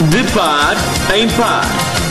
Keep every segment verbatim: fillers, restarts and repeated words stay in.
De par em par.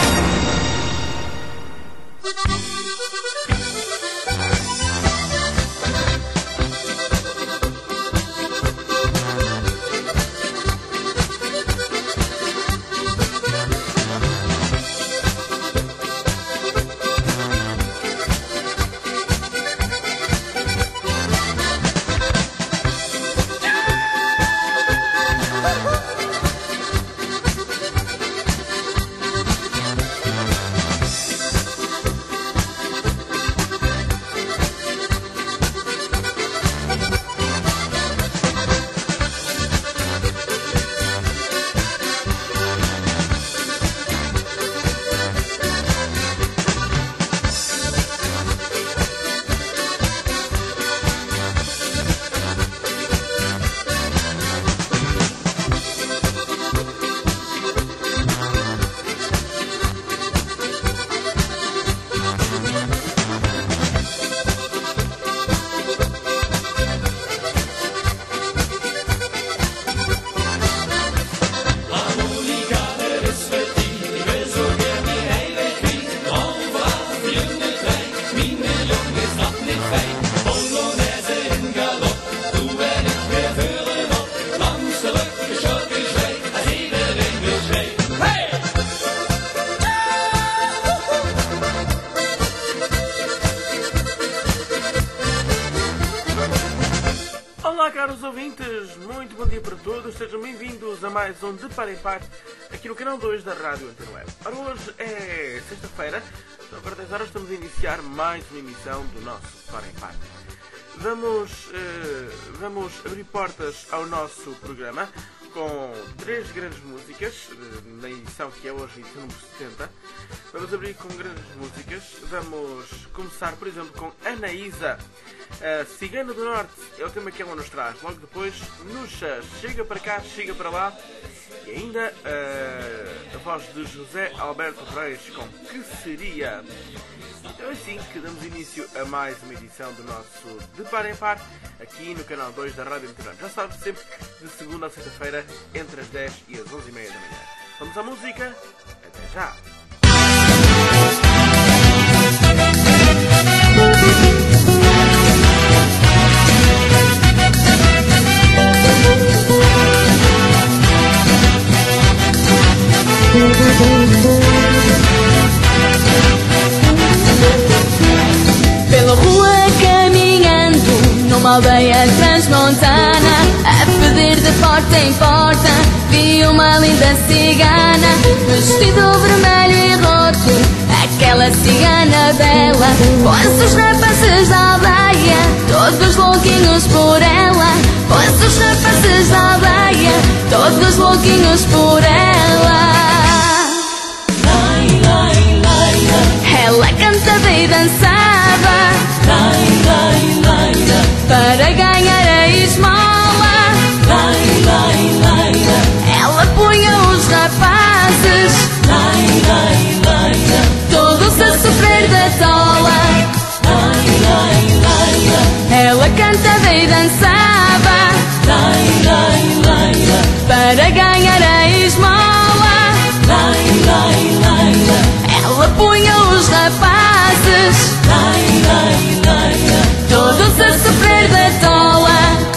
Caros ouvintes, muito bom dia para todos, sejam bem-vindos a mais um De Par em Par, aqui no canal dois da Rádio Interweb. Ora, hoje é sexta-feira, agora dez horas estamos a iniciar mais uma emissão do nosso De Par em Par. Vamos, uh, vamos abrir portas ao nosso programa com três grandes músicas, na edição que é hoje, a edição número setenta. Vamos abrir com grandes músicas, vamos começar, por exemplo, com Anaísa, a Cigana do Norte, é o tema que ela nos traz. Logo depois, Nuxa, Chega para cá, Chega para lá. E ainda uh, a voz de José Alberto Reis com Que Seria. Então é assim que damos início a mais uma edição do nosso De Par em Par, aqui no canal dois da Rádio Interweb. Já sabe, sempre de segunda a sexta-feira, entre as dez e as onze e meia da manhã. Vamos à música, até já! Pela rua caminhando, numa aldeia transmontana, a pedir de porta em porta, vi uma linda cigana, vestido vermelho e roto, aquela cigana bela. Pois os rapazes da aldeia, todos louquinhos por ela, pois os rapazes da aldeia, todos louquinhos por ela. Ela cantava e dançava para ganhar a esmola. Ela punha os rapazes todos a sofrer da tola. Ela cantava e dançava para ganhar a esmola. Ela punha os rapazes todos a sofrer da tola.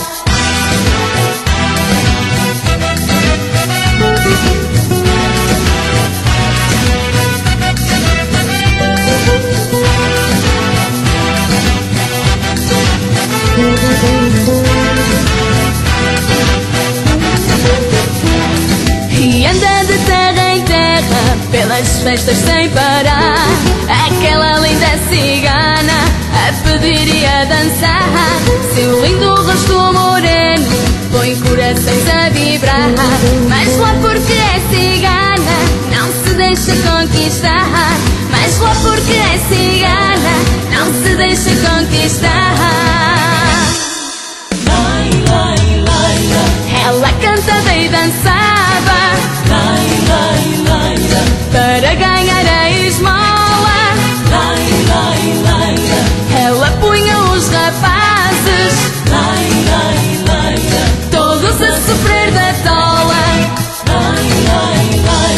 E anda de terra em terra pelas festas sem parar, aquela linda cigana a pedir e a dançar. Seu lindo rosto moreno põe corações a vibrar, mas lá porque é cigana não se deixa conquistar, mas lá porque é cigana não se deixa conquistar. Ela cantava e dançava para ganhar a esmola. Ela punha os rapazes todos a sofrer da tola.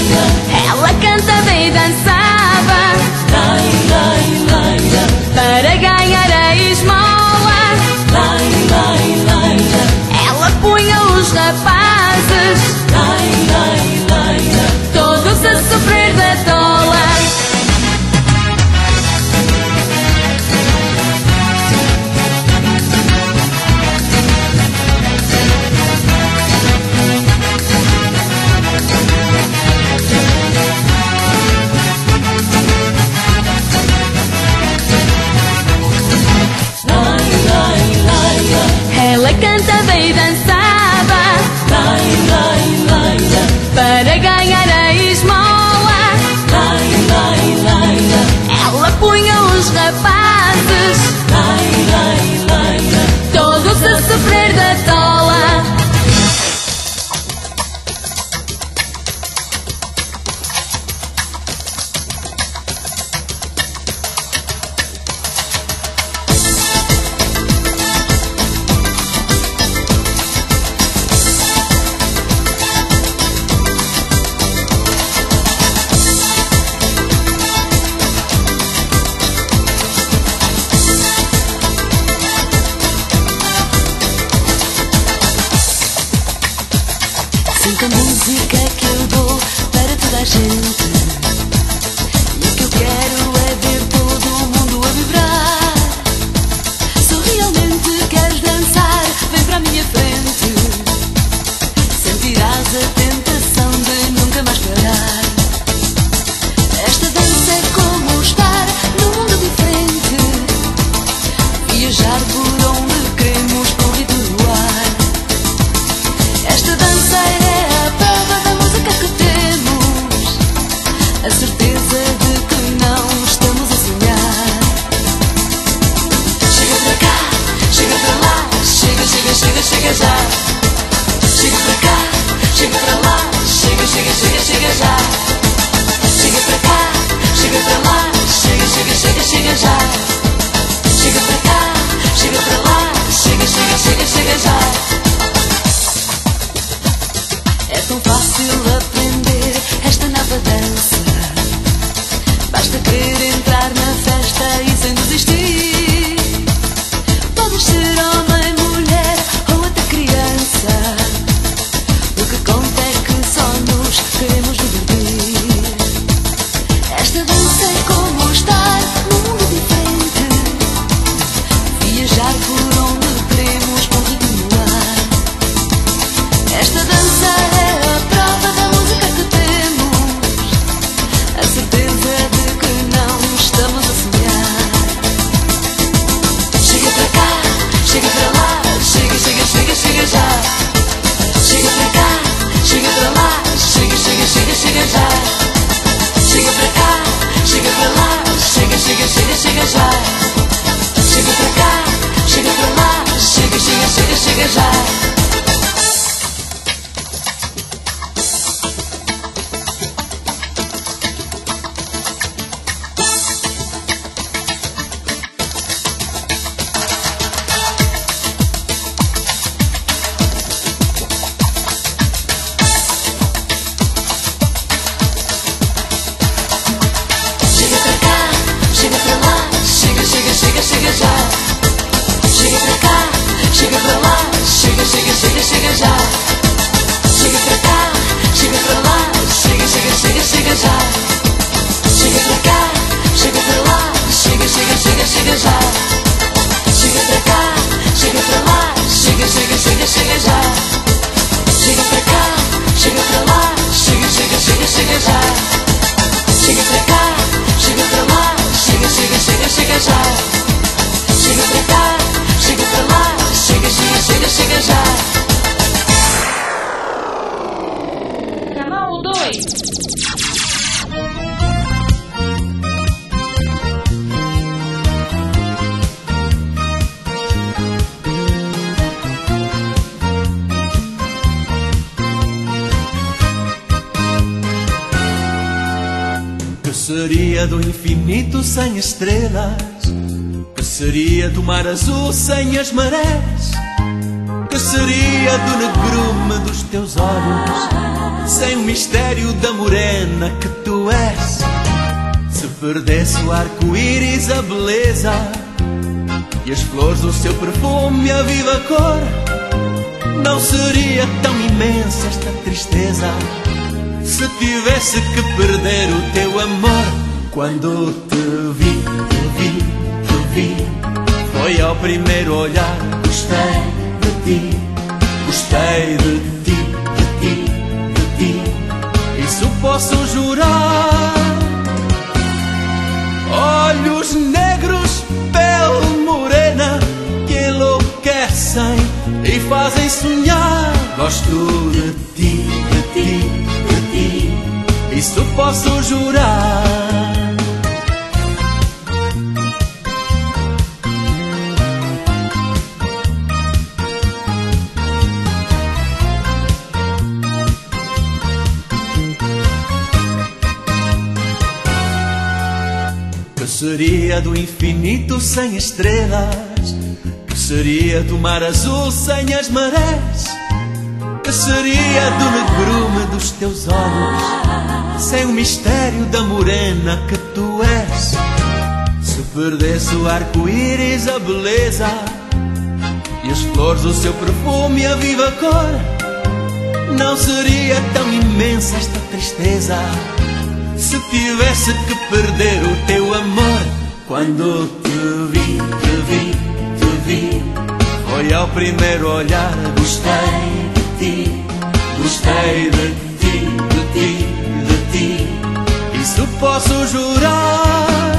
tanta música que eu dou para toda a gente. E o que eu quero é ver todo o mundo a vibrar. Se realmente queres dançar, vem para a minha frente. Sentirás a tentação de nunca mais parar. Esta dança é como estar num mundo diferente, viajar por onde queremos com o ritmo do ar. Esta dança é a prova da música que temos, a certeza de que não estamos a sonhar. Chega para cá, chega para lá, chega, chega, chega, chega já. Chega para cá, chega para lá, chega, chega, chega, chega já. Chega para cá, chega para lá, chega, chega, chega, chega já. Chega para cá, chega para lá, chega, chega, chega, chega já. É tão fácil aprender esta nova dança. Basta querer entrar na festa e sem desistir. Podes ser homem, mulher ou até criança. O que conta é que só nos queremos divertir. Esta dança é como estar num mundo diferente, viajar por onde queremos com o ritmo do ar. Esta dança é a prova da música que temos, a certeza de que não estamos a sonhar. Chega para cá, chega para lá, chega, chega, chega, chega já. Chega para cá, chega para lá, chega, chega, chega, chega já. Chega para cá, chega para lá, chega, chega, chega, chega já. Chega para cá, chega para lá, chega, chega, chega, chega já. Chega para cá, chega para lá, chega, chega, chega, chega já. Chega para cá, chega para lá, chega, chega, chega, chega já. Chega para cá, chega para lá, chega, chega, chega, chega já. Chega para cá, chega para lá, chega, chega, chega, chega já. Chega para cá, chega para lá, chega, chega, chega, chega já. Chega para cá, chega para lá, chega, chega, chega, chega já. Chega para cá, chega para lá, chega, chega, chega, chega já. Chega para cá, chega para lá, chega, chega, chega, chega já. Canal dois. Que seria do infinito sem estrelas? Que seria do mar azul sem as marés? Que seria do negrume dos teus olhos sem o mistério da morena que tu és? Se perdesse o arco-íris a beleza e as flores o seu perfume a viva cor, não seria tão imensa esta tristeza se tivesse que perder o teu amor? Quando te vi, te vi, te vi, foi ao primeiro olhar. Gostei de ti, gostei de ti, de ti, de ti. Isso posso jurar. Olhos negros, pele morena, que enlouquecem e fazem sonhar. Gosto de ti, de ti, de ti. Isso posso jurar. Que seria do infinito sem estrelas? Que seria do mar azul sem as marés? Que seria do negrume dos teus olhos sem o mistério da morena que tu és? Se perdesse o arco-íris a beleza e as flores o seu perfume a viva cor, Não seria tão imensa esta tristeza se tivesse que perder o teu amor. Quando te vi, te vi, te vi, foi ao primeiro olhar. Gostei de ti, gostei de ti, de ti, de ti. Isso posso jurar.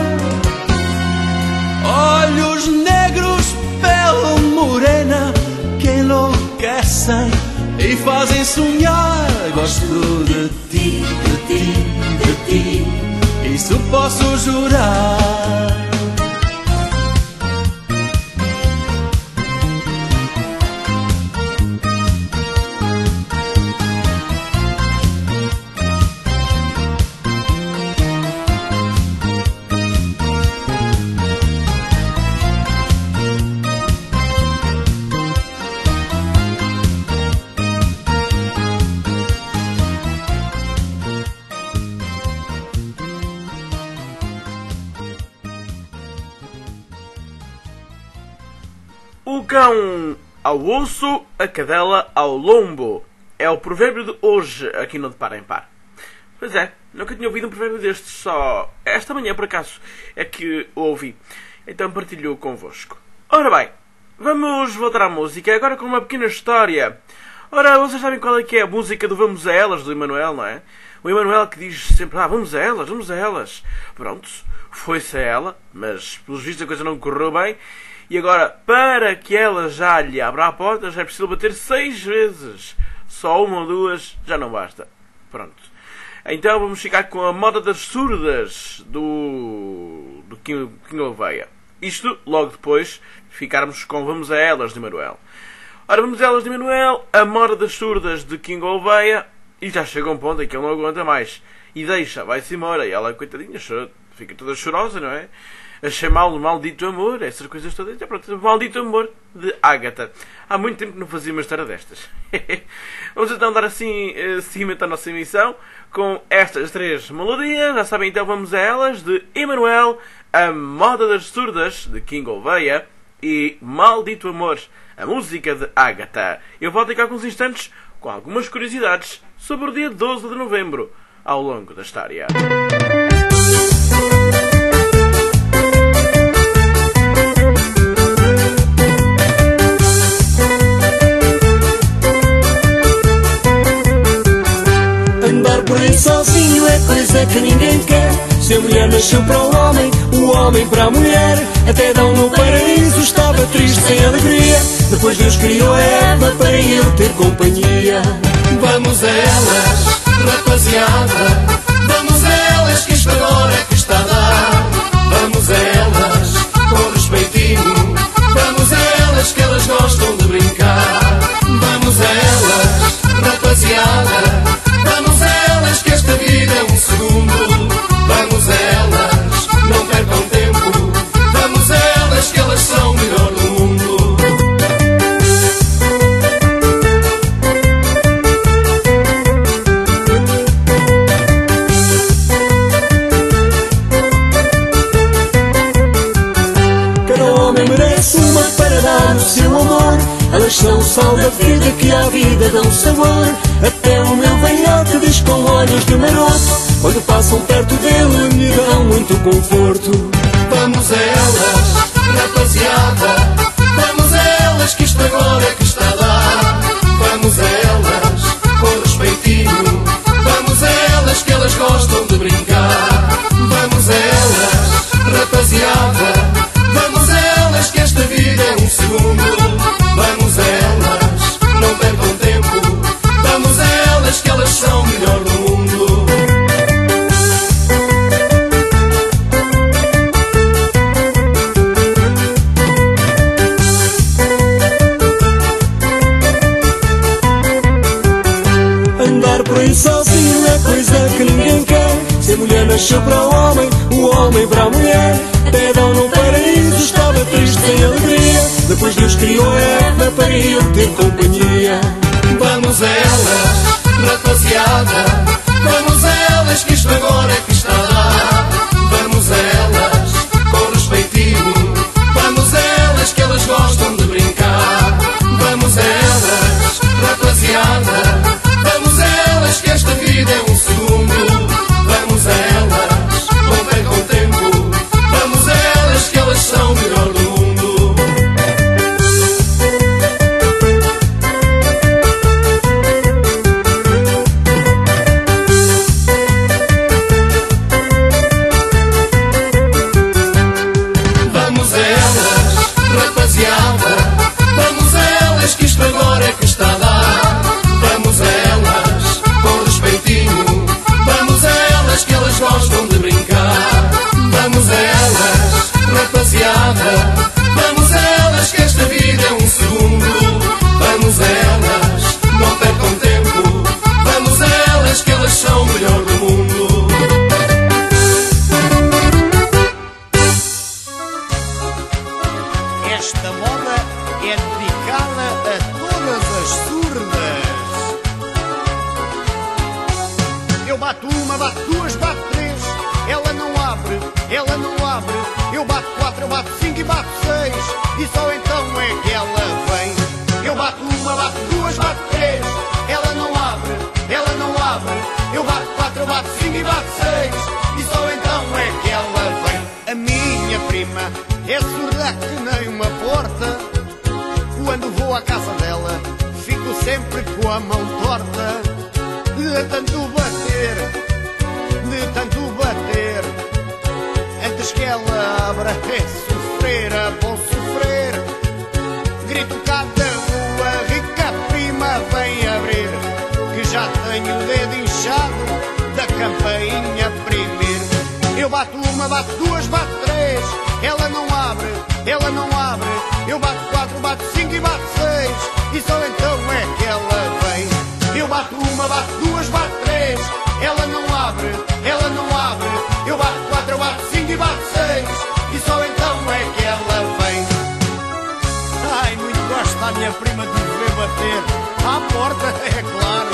Olhos negros, pele morena, que enlouquecem e fazem sonhar. Gosto de ti, de ti, de ti. Isso posso jurar. O cão ao osso, a cadela ao lombo. É o provérbio de hoje aqui no De Par em Par. Pois é, nunca tinha ouvido um provérbio destes, só esta manhã por acaso é que o ouvi. Então partilho convosco. Ora bem, vamos voltar à música, agora com uma pequena história. Ora, vocês sabem qual é que é a música do Vamos a Elas, do Emanuel, não é? O Emanuel que diz sempre, ah, vamos a elas, vamos a elas. Pronto, foi-se a ela, mas pelos vistos a coisa não correu bem. E agora, para que ela já lhe abra a porta, já é preciso bater seis vezes. Só uma ou duas já não basta. Pronto. Então vamos ficar com a moda das surdas do, do King, King Oveia. Isto logo depois ficarmos com Vamos a Elas de Emanuel. Ora, Vamos a Elas de Emanuel, a moda das surdas de King Oveia. E já chega um ponto em que ele não aguenta mais. E deixa, vai-se embora. E ela, coitadinha, fica toda chorosa, não é? A chamá-lo maldito amor, essas coisas todas. Já pronto, maldito amor de Ágata. Há muito tempo que não fazia uma história destas. Vamos então dar assim uh, seguimento à nossa emissão com estas três melodias. Já sabem, então vamos a elas, de Emanuel, a moda das surdas de King Oveia e Maldito Amor, a música de Ágata. Eu volto daqui a alguns instantes com algumas curiosidades sobre o dia doze de novembro ao longo da história. Sozinho é coisa que ninguém quer. Se a mulher nasceu para o homem, o homem para a mulher. Até Adão no paraíso estava triste, sem alegria. Depois Deus criou a Eva para ele ter companhia. Vamos a elas, rapaziada, vamos a elas que isto agora é que está a dar. Vamos a elas, com respeitinho, vamos a elas que elas gostam de brincar. Vamos a elas, rapaziada, vamos a elas que esta vida é um segundo. Vamos a elas, não percam tempo. Vamos a elas que elas são o melhor do mundo. Cada homem merece uma para dar o seu amor. Elas são o sal da vida que à vida dão sabor. Até o meu velhote diz com olhos de maroto, quando passam perto dele me dão muito conforto. Vamos a elas, rapaziada, vamos a elas que isto agora é que está a dar. Vamos a elas, com respeitinho, vamos a elas que elas gostam de brincar. Vamos a elas, rapaziada, vamos a elas que esta vida é um segundo. Vamos a elas, não percam tempo. Vamos a elas que elas são o melhor do mundo. Andar por aí sozinho é coisa que ninguém quer. Se a mulher nasceu para o homem, o homem para a mulher. Até Adão no paraíso estava triste, sem alegria. Depois Deus criou a Eva para ele ter companhia. Vamos a elas, rapaziada, vamos a elas que isto agora é que está a dar. Vamos a elas, com respeitinho, vamos a elas que elas gostam de brincar. Vamos a elas, rapaziada, bato seis, e só então é que ela vem. Eu bato uma, bato duas, bato três, ela não abre, ela não abre. Eu bato quatro, eu bato cinco e bato seis, e só então é que ela vem. A minha prima é surda que nem uma porta. Quando vou à casa dela, fico sempre com a mão torta. De tanto bater, de tanto bater, antes que ela abra é sofrer, é bom sofrer. Grito cá da rua, rica prima vem abrir, que já tenho o dedo inchado da campainha primeiro. Eu bato uma, bato duas, bato três, ela não abre, ela não abre. Eu bato quatro, bato cinco e bato seis, e só então é que ela vem. Eu bato uma, bato duas, bato três, ela não abre, ela não abre. Eu bato quatro, eu bato cinco e bato seis, e só então é que ela vem. Ai, muito gosto da minha prima de me ver bater à porta, é claro.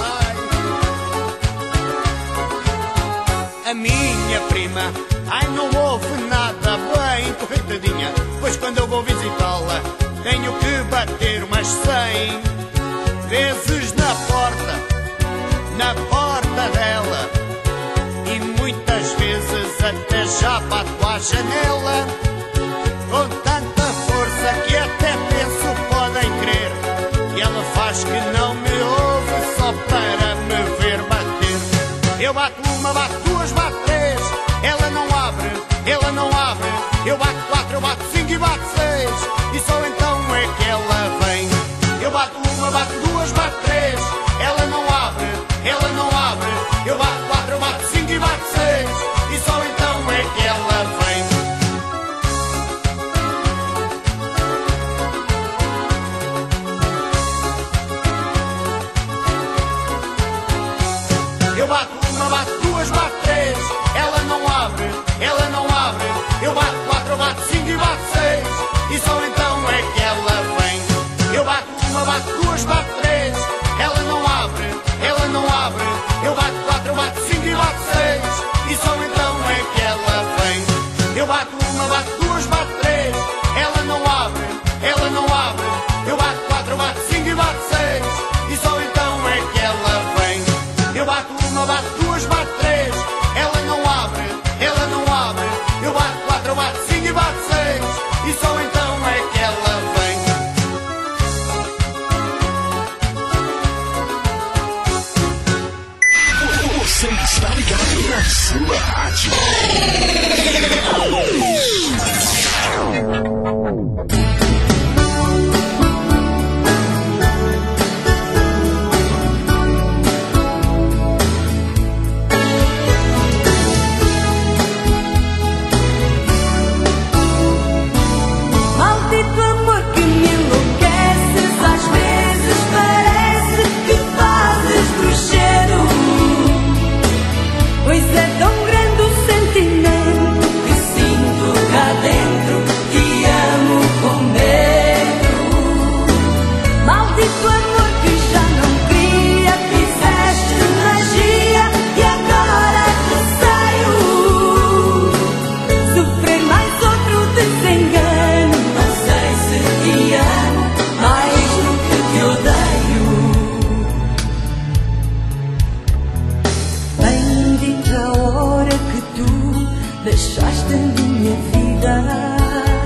Ai. A minha prima, ai, não ouve nada bem, coitadinha, pois quando eu vou visitá-la tenho que bater umas cem vezes na porta, na porta dela, e muitas vezes até já bato à janela, com tanta força que até penso, podem crer, que ela faz que não me ouve só para me ver bater. Eu bato uma, bato duas, bato três, ela não abre, ela não abre. Eu bato quatro, eu bato cinco e bato seis, e só então é que ela vem. Eu bato uma, bato duas, bato três, ela não abre, ela não abre. Eu bato quatro, eu bato cinco e bato seis, e só então é que ela vem. Eu bato uma, bato duas, bato três, ela não abre, ela não abre. Eu bato quatro, eu bato cinco e bato seis, e só então é que ela vem. Eu bato uma, bato duas, bato três, ela não abre, ela não abre. Eu bato quatro, eu bato cinco e bato seis, e só então é que ela vem. Eu bato uma, bato duas, bato três, ela não abre, ela não abre. Eu bato quatro, eu bato cinco e bato seis, e só então é que ela vem. Eu bato uma, bato duas, bato três, ela não abre, ela não abre. Eu bato quatro, eu bato cinco e bato seis, e só então é que ela vem. Você está ligado na sua rádio. Maldito amor que me enlouqueces, às vezes parece que fazes bruxeiro. Pois é tão grande o sentimento que sinto cá dentro, que amo com medo. Maldito amor que já não queria, fizeste magia e agora receio sofrer mais outro desengano. Não sei se te amo mais do que te odeio. Bendita a hora que tu deixaste a minha vida,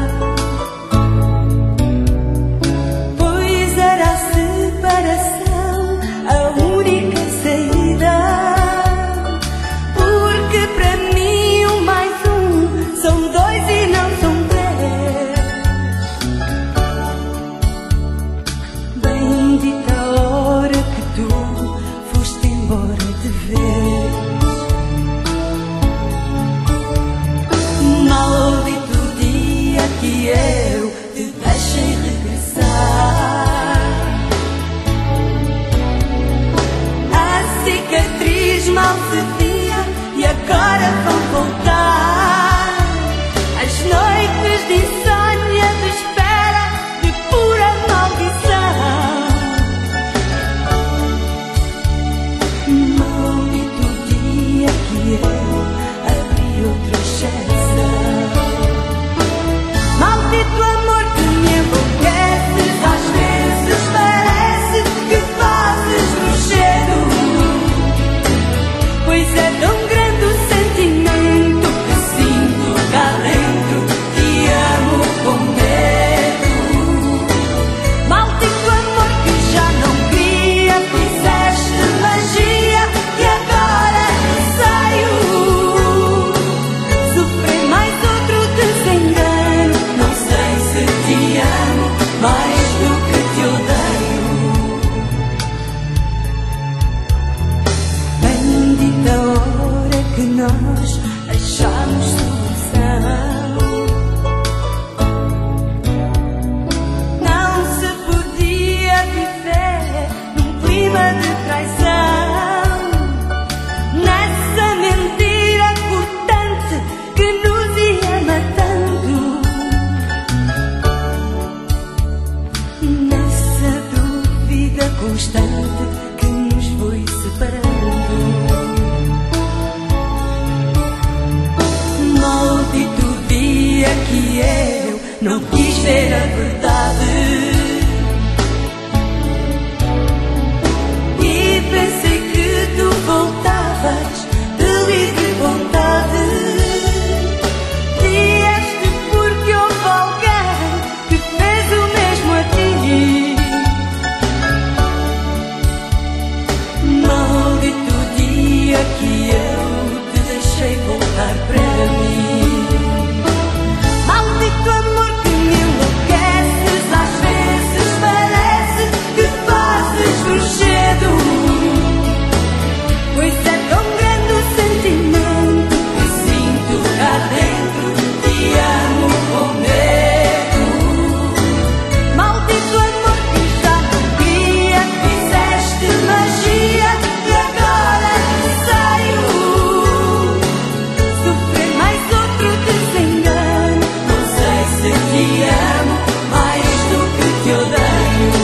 pois era a separação a única saída. Porque para mim um mais um são dois e não são três. Bendita a hora que tu foste embora de vez. Maldito o dia que eu te deixei regressar. A cicatriz mal se via e agora vão voltar as noites de insônia, de espera, de pura maldição. Maldito o dia que eu abri outra exceção. Maldito nós achamos solução. Não se podia viver num clima de traição, nessa mentira cortante que nos ia matando, nessa dúvida constante que nos foi separando. Maldito dia que eu não quis ver a verdade e pensei que tu voltavas de livre vontade. Vieste porque houve alguém que fez o mesmo a ti. Maldito dia que eu te deixei voltar para mim. Maldito amor que me enlouqueces, às vezes parece que fazes no cedo. Pois é tão grande o sentimento que sinto cá dentro, te amo com medo. Maldito amor que já não queria, fizeste magia e agora receio sofrer mais outro desengano. Não sei se te amo mais do que te odeio.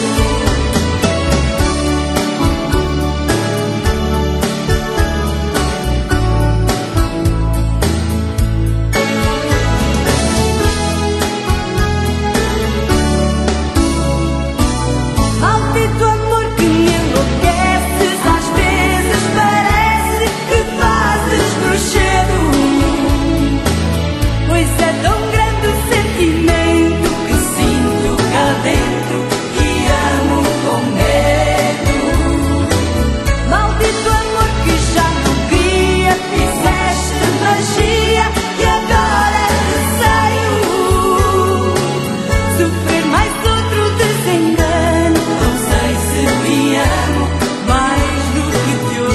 Maldito amor que me enlouqueces, às vezes parece que fazes bruxedo. Pois é tão grande o sentimento que sinto cá dentro, te amo com medo. Maldito amor que já não queria, fizeste magia e agora receio sofrer mais outro desengano. Não sei se te amo mais do que te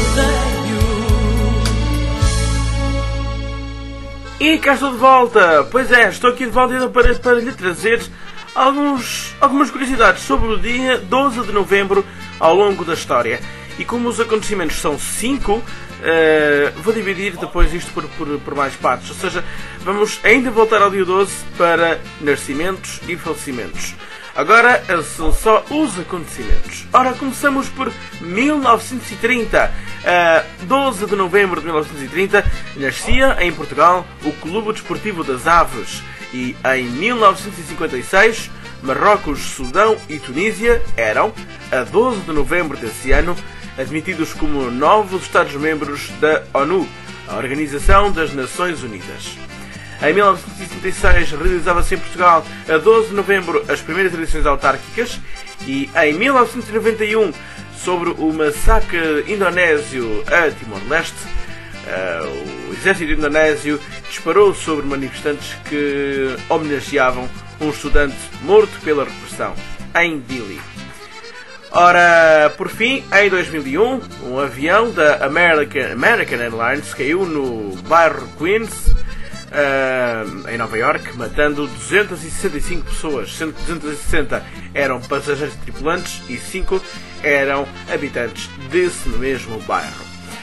odeio. E cá estou de volta! Pois é, estou aqui de volta para, para lhe trazer alguns, algumas curiosidades sobre o dia doze de novembro ao longo da história. E como os acontecimentos são cinco, eh, vou dividir depois isto por, por, por mais partes. Ou seja, vamos ainda voltar ao dia doze para nascimentos e falecimentos. Agora são só os acontecimentos. Ora, começamos por mil novecentos e trinta. Uh, doze de novembro de mil novecentos e trinta, nascia em Portugal o Clube Desportivo das Aves. E em mil novecentos e cinquenta e seis, Marrocos, Sudão e Tunísia eram, a doze de novembro desse ano, admitidos como novos Estados-membros da ONU, a Organização das Nações Unidas. Em mil novecentos e setenta e seis realizava-se em Portugal, a doze de novembro, as primeiras eleições autárquicas. E em mil novecentos e noventa e um, sobre o massacre indonésio a Timor-Leste, uh, o exército indonésio disparou sobre manifestantes que homenageavam um estudante morto pela repressão em Dili. Ora, por fim, em dois mil e um, um avião da American, American Airlines caiu no bairro Queens, Uh, em Nova York, matando duzentas e sessenta e cinco pessoas, sendo que duzentas e sessenta eram passageiros e tripulantes e cinco eram habitantes desse mesmo bairro.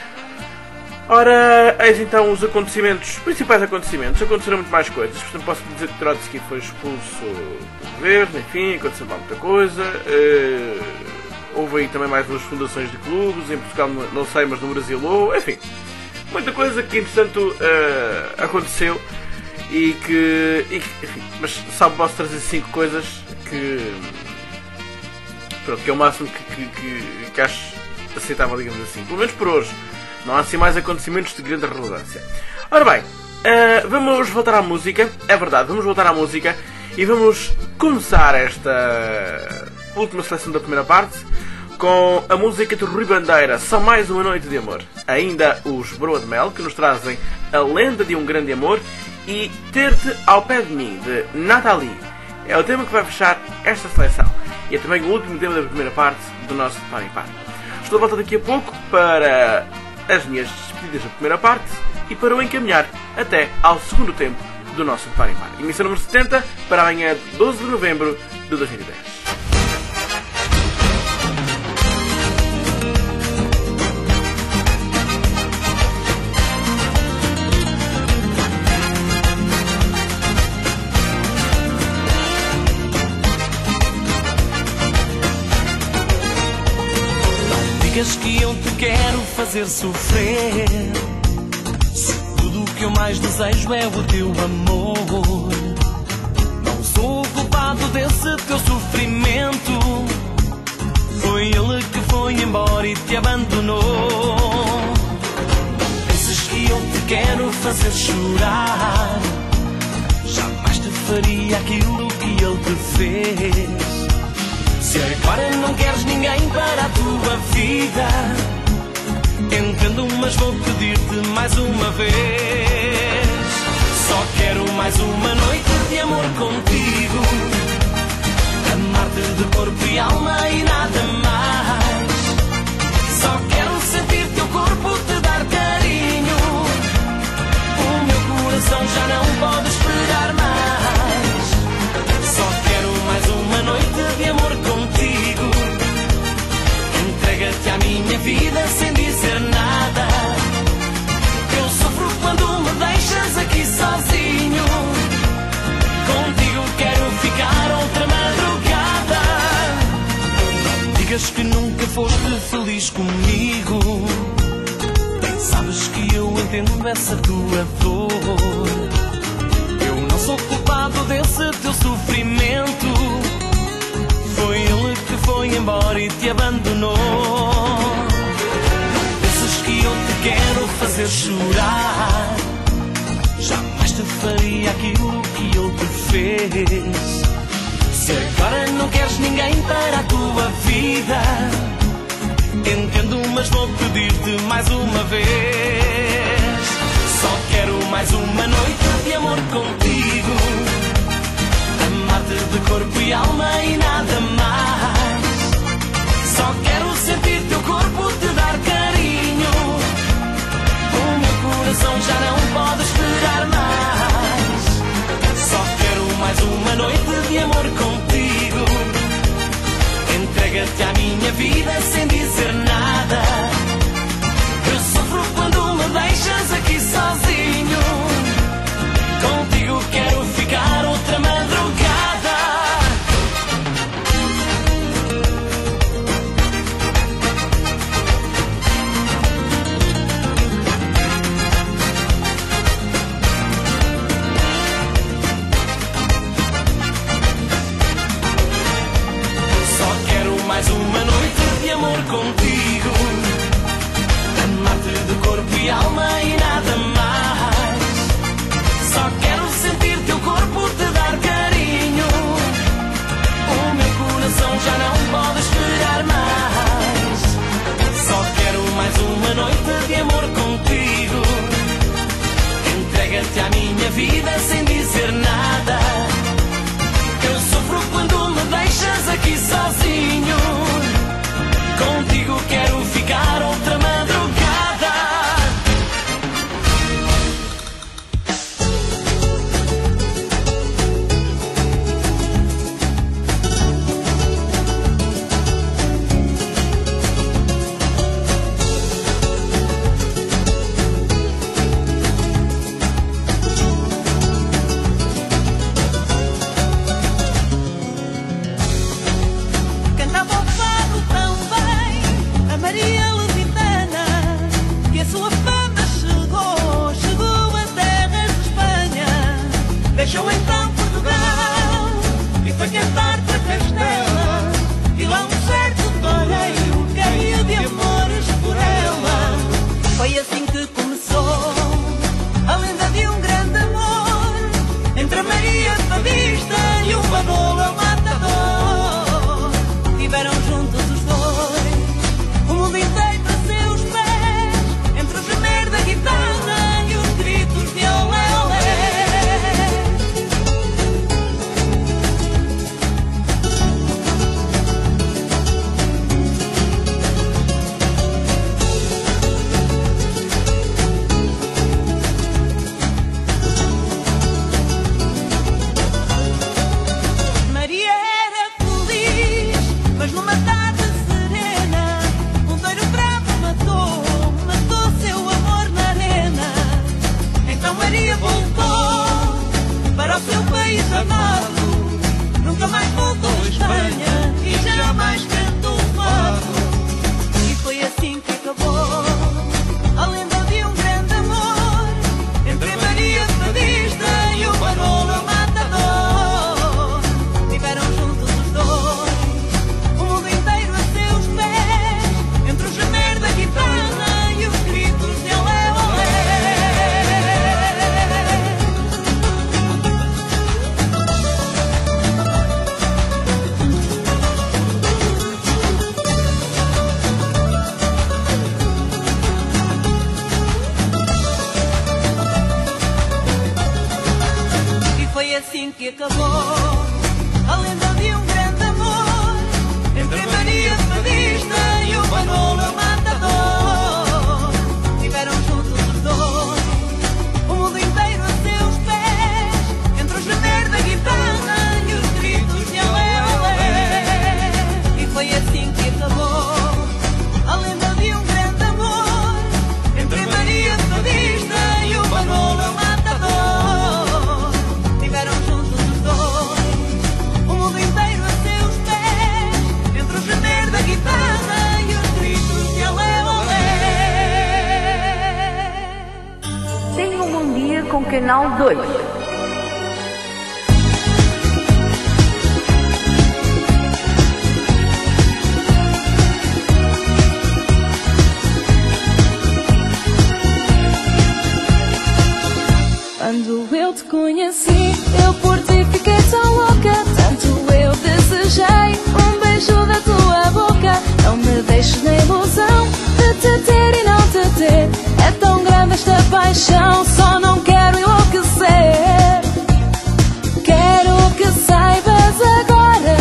Ora, eis então os acontecimentos, os principais acontecimentos. Aconteceram muito mais coisas. Portanto, posso dizer que Trotsky foi expulso do governo, enfim, aconteceu muita coisa. Uh, houve aí também mais duas fundações de clubes, em Portugal não sei, mas no Brasil houve, enfim. Muita coisa que, entretanto, uh, aconteceu e que, e que enfim, mas só posso trazer cinco coisas que, pronto, que é o máximo que, que, que, que acho aceitável, digamos assim. Pelo menos por hoje. Não há assim mais acontecimentos de grande relevância. Ora bem, uh, vamos voltar à música. É verdade, vamos voltar à música e vamos começar esta última seleção da primeira parte com a música de Rui Bandeira, Só Mais Uma Noite de Amor. Ainda os Broa de Mel, que nos trazem A Lenda de um Grande Amor, e Ter-te ao Pé de Mim, de Nathalie. É o tema que vai fechar esta seleção. E é também o último tema da primeira parte do nosso Par em Par. Estou de volta daqui a pouco para as minhas despedidas da primeira parte e para o encaminhar até ao segundo tempo do nosso Par em Par. Emissão número setenta para amanhã, doze de novembro de dois mil e dez. Digas que eu te quero fazer sofrer, se tudo o que eu mais desejo é o teu amor. Não sou o culpado desse teu sofrimento, foi ele que foi embora e te abandonou. Penses que eu te quero fazer chorar, jamais te faria aquilo que ele te fez. Se agora não queres ninguém para a tua vida, entendo, mas vou pedir-te mais uma vez. Só quero mais uma noite de amor contigo, amar-te de corpo e alma e nada mais. Só quero sentir teu corpo, te dar carinho, o meu coração já não pode esperar mais. Só quero mais uma noite de amor contigo, entrega-te à minha vida sem dizer nada. Eu sofro quando me deixas aqui sozinho, contigo quero ficar outra madrugada. Não digas que nunca foste feliz comigo, bem sabes que eu entendo essa tua dor. Eu não sou culpado desse teu sofrimento, foi ele que foi embora e te abandonou. Não penses que eu te quero fazer chorar, jamais te faria aquilo que ele te fez. Se agora não queres ninguém para a tua vida, entendo, mas vou pedir-te mais uma vez. Só quero mais uma noite de amor contigo, amar-te de corpo e alma e nada mais. Só quero sentir teu corpo, te dar carinho, o meu coração já não pode esperar mais. Só quero mais uma noite de amor contigo, entrega-te à minha vida sem dizer nada. Eu sofro quando me deixas aqui sozinho, contigo quero ficar outra madrugada. Só quero mais uma noite de amor contigo, amar-te de corpo e alma e nada mais. Só quero sentir teu corpo, te dar carinho, o meu coração já não pode esperar mais. Só quero mais uma noite de amor contigo, entrega-te à minha vida sem dizer nada. Eu sofro quando me deixas aqui sozinho, contigo quero ficar outra madrugada. Cantava o fado tão bem, a Canal dois. Quando eu te conheci, eu por ti fiquei tão louca. Tanto eu desejei um beijo da tua boca. Não me deixes na ilusão de te ter e não te ter. É tão grande esta paixão, só não quero enlouquecer. Quero que saibas agora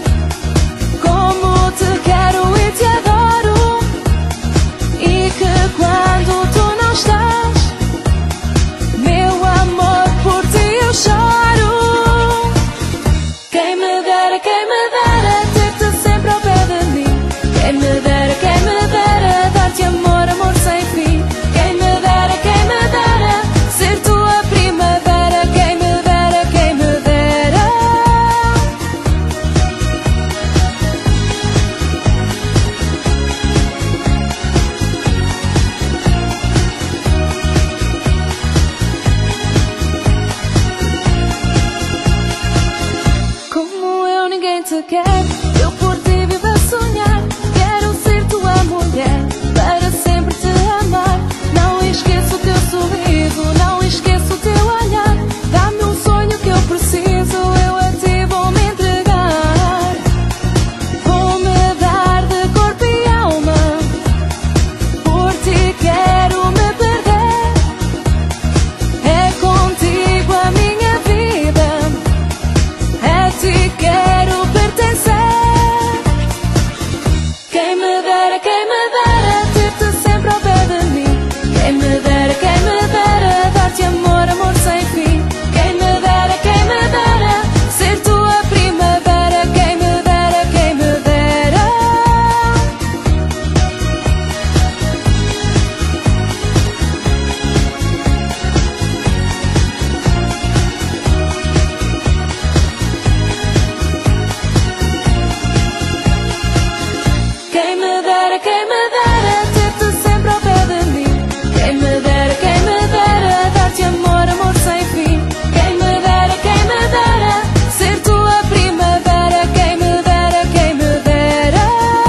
como te quero e te adoro. E que quando tu não estás, meu amor, por ti eu choro. Quem me dera, quem me dera ter-te sempre ao pé de mim. Quem me dera, quem me dera dar-te amor, amor sem fim. Quem me dera, quem me dera ser tua primavera. Quem me dera, quem me dera. Como eu ninguém te quer, eu por ti vivo a sonhar. Quero ser tua mulher, para sempre te amar. Não esqueço o teu sorriso, não esqueço o teu olhar. Dá-me um sonho que eu preciso, eu a ti vou me entregar. Vou-me dar de corpo e alma, por ti quero me perder. É contigo a minha vida, a ti quero pertencer. Quem me dera, quem me dera ter-te sempre ao pé de mim. Quem me dera, quem me dera dar-te amor, amor sem fim. Quem me dera, quem me dera ser tua primavera. Quem me dera, quem me dera. Quem me dera, quem me dera ter-te sempre ao pé de mim. Quem me dera, quem me dera dar-te amor, amor sem fim. Quem me dera, quem me dera ser tua primavera. Quem me dera, quem me dera.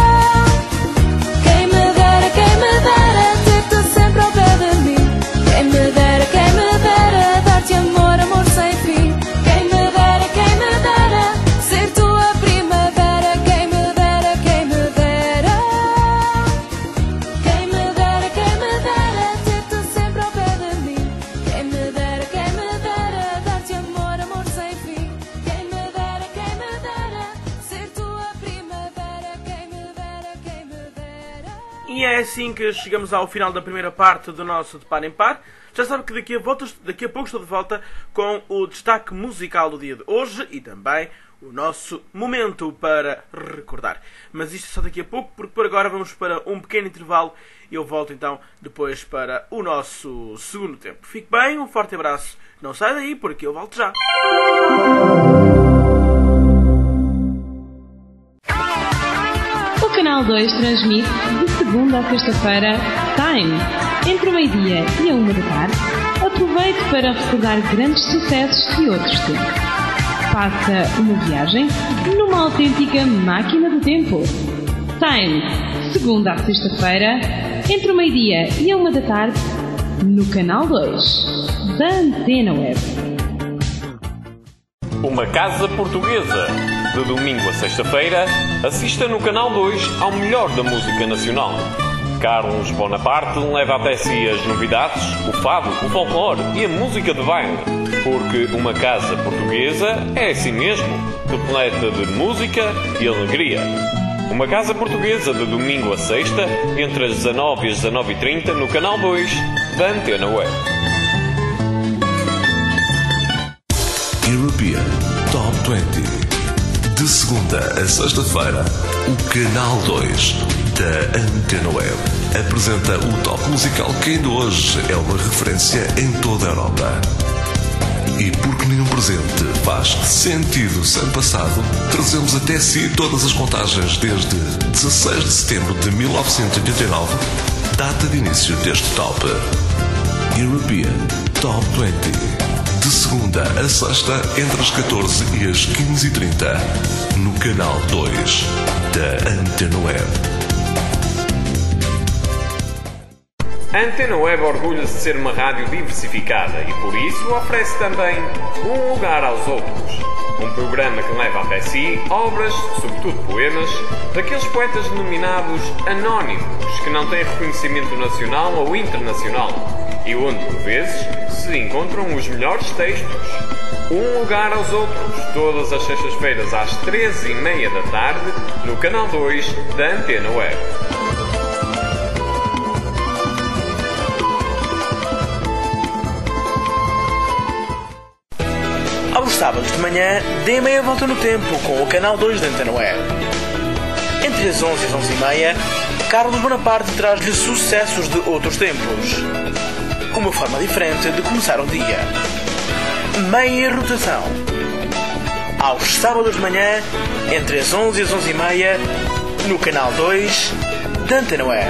Quem me dera, quem me dera ter-te sempre ao pé de mim. Quem me dera, quem me dera dar-te amor, amor sem fim. Quem me dera, quem me dera ser tua primavera. Quem me dera, quem me dera. Quem me dera, quem me dera ter-te sempre ao pé de mim. Quem me dera, quem me dera dar-te amor, amor sem fim. Quem me dera, quem me dera ser tua primavera. Quem me dera, quem me dera. E é assim que chegamos ao final da primeira parte do nosso De Par em Par. Já sabe que daqui a, volta, daqui a pouco estou de volta com o destaque musical do dia de hoje e também o nosso momento para recordar. Mas isto é só daqui a pouco, porque por agora vamos para um pequeno intervalo e eu volto então depois para o nosso segundo tempo. Fique bem, um forte abraço. Não sai daí porque eu volto já. O Canal dois transmite de segunda a sexta-feira Time, entre o meio-dia e a uma da tarde. Aproveite para recordar grandes sucessos de outros tempos. Faça uma viagem numa autêntica máquina do tempo. Time, segunda a sexta-feira, entre o meio-dia e a uma da tarde, no Canal dois da Antena Web. Uma casa portuguesa. De domingo a sexta-feira, assista no Canal dois ao melhor da música nacional. Carlos Bonaparte leva até si as novidades, o fado, o folclore e a música de baile. Porque uma casa portuguesa é assim mesmo, repleta de música e alegria. Uma casa portuguesa de domingo a sexta, entre as dezanove e as dezanove e trinta, no Canal dois da Antena Web. European Top vinte. De segunda a sexta-feira, o Canal dois da Antena Web apresenta o top musical que ainda hoje é uma referência em toda a Europa. E porque nenhum presente faz sentido sem passado, trazemos até si todas as contagens desde dezasseis de setembro de mil novecentos e oitenta e nove, data de início deste top. European Top vinte. De segunda a sexta, entre as catorze e as quinze e trinta, no canal dois da Antena Web. A Antena Web orgulha-se de ser uma rádio diversificada e por isso oferece também Um Lugar aos Outros. Um programa que leva até si obras, sobretudo poemas, daqueles poetas denominados anónimos, que não têm reconhecimento nacional ou internacional, e onde, por vezes, se encontram os melhores textos. Um Lugar aos Outros, todas as sextas-feiras às treze e meia da tarde, no canal dois da Antena Web. Aos sábados de manhã, dê meia volta no tempo com o canal dois da Antena Web. Entre as onze e as onze e meia, Carlos Bonaparte traz-lhe sucessos de outros tempos. Uma forma diferente de começar um dia. Meia rotação. Aos sábados de manhã, entre as onze e as onze e meia, no canal dois da Antena Web.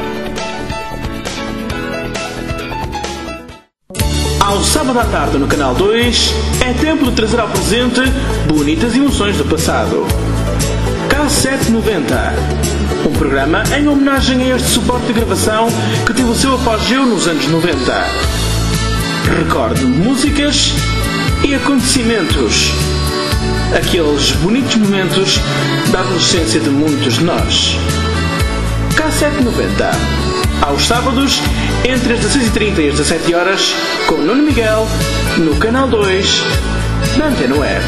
Ao sábado à tarde no canal dois, é tempo de trazer ao presente bonitas emoções do passado. K sete noventa, um programa em homenagem a este suporte de gravação que teve o seu apogeu nos anos noventa. Recorde músicas e acontecimentos. Aqueles bonitos momentos da adolescência de muitos de nós. K sete noventa. Aos sábados, entre as dezasseis e trinta e as dezassete horas, com Nuno Miguel, no canal dois da Antena Web.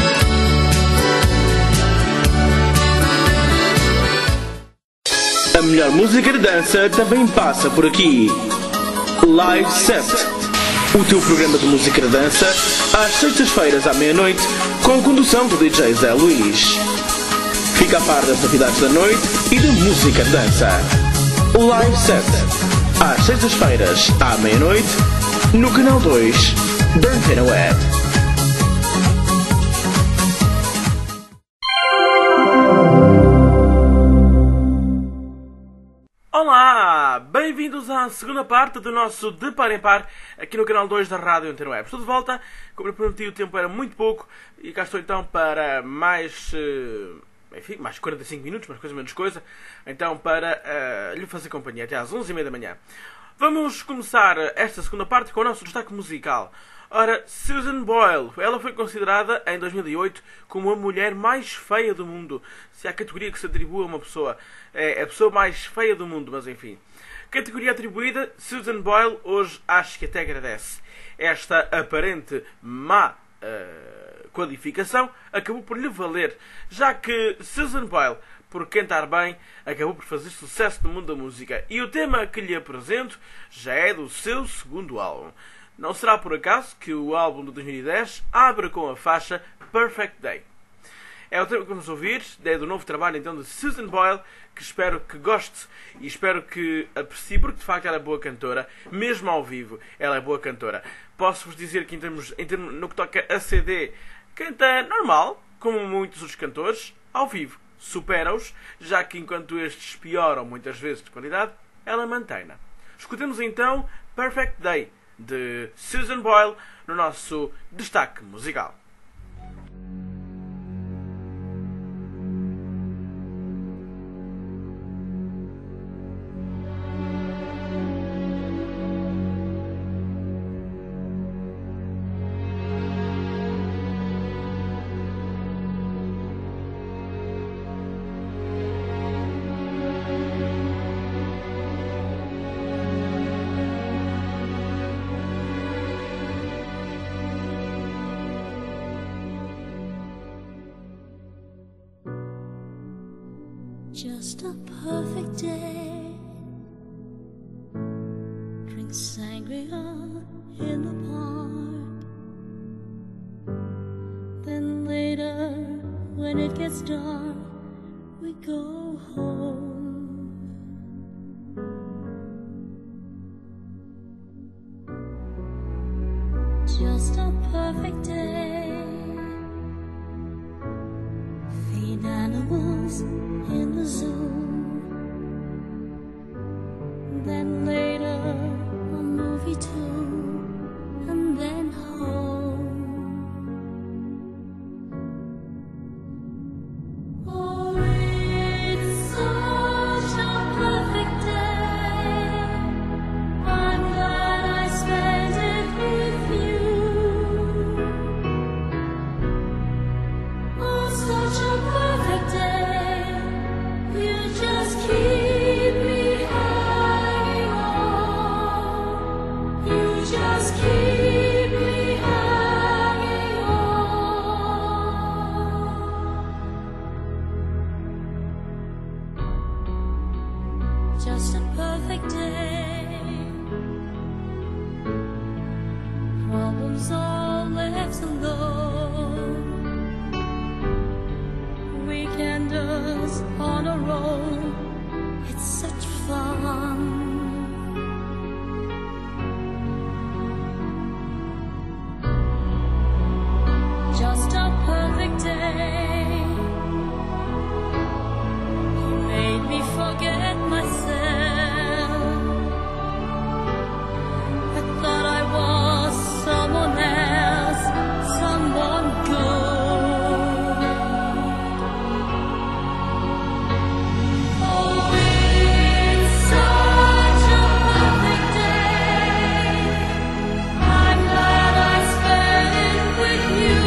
A melhor música de dança também passa por aqui. Live Set, o teu programa de música de dança, às sextas-feiras à meia-noite, com a condução do D J Zé Luís. Fica a par das novidades da noite e da música de dança. Live Set, às sextas-feiras à meia-noite, no canal dois da Antena Web. Olá, bem-vindos à segunda parte do nosso De Par em Par, aqui no canal dois da Rádio Antena Web. Estou de volta, como eu prometi, o tempo era muito pouco, e cá estou então para mais... Uh... enfim, mais quarenta e cinco minutos, mais coisa menos coisa, então para uh, lhe fazer companhia até às onze e meia da manhã. Vamos começar esta segunda parte com o nosso destaque musical. Ora, Susan Boyle, ela foi considerada em dois mil e oito como a mulher mais feia do mundo. Se há categoria que se atribui a uma pessoa, é a pessoa mais feia do mundo, mas enfim. Categoria atribuída, Susan Boyle hoje acho que até agradece. Esta aparente má uh, qualificação acabou por lhe valer, já que Susan Boyle, por cantar bem, acabou por fazer sucesso no mundo da música. E o tema que lhe apresento já é do seu segundo álbum. Não será por acaso que o álbum de dois mil e dez abre com a faixa Perfect Day. É o tema que vamos ouvir, é do novo trabalho então de Susan Boyle, que espero que goste e espero que aprecie, porque de facto ela é boa cantora, mesmo ao vivo ela é boa cantora. Posso-vos dizer que em termos, em termos, no que toca a C D, canta normal, como muitos outros cantores, ao vivo supera-os, já que enquanto estes pioram muitas vezes de qualidade, ela mantém-na. Escutemos então Perfect Day, de Susan Boyle, no nosso destaque musical. Just a perfect day. Drink sangria in the park. Then later, when it gets dark, we go home. Just a perfect day. Feed animals in the zoo. Then later a movie too, and Just a perfect day. You made me forget myself. I thought I was someone else, someone good. Oh, it's such a perfect day. I'm glad I spent it with you.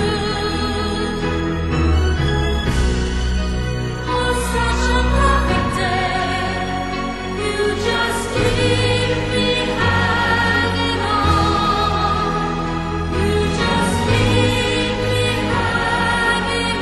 Oh, such a perfect day. You just keep me hanging on. You just keep me hanging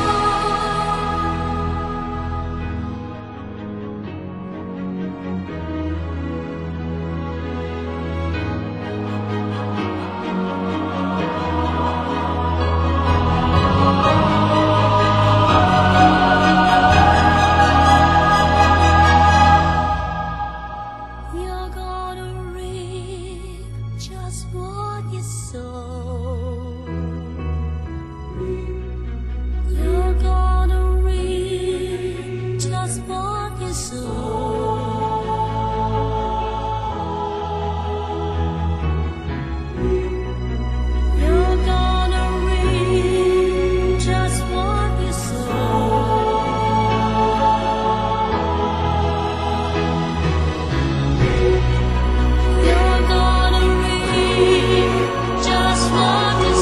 You're gonna reap just what you sow. You're gonna reap just what you sow. You're gonna reap just what you sow. You're gonna reap just what you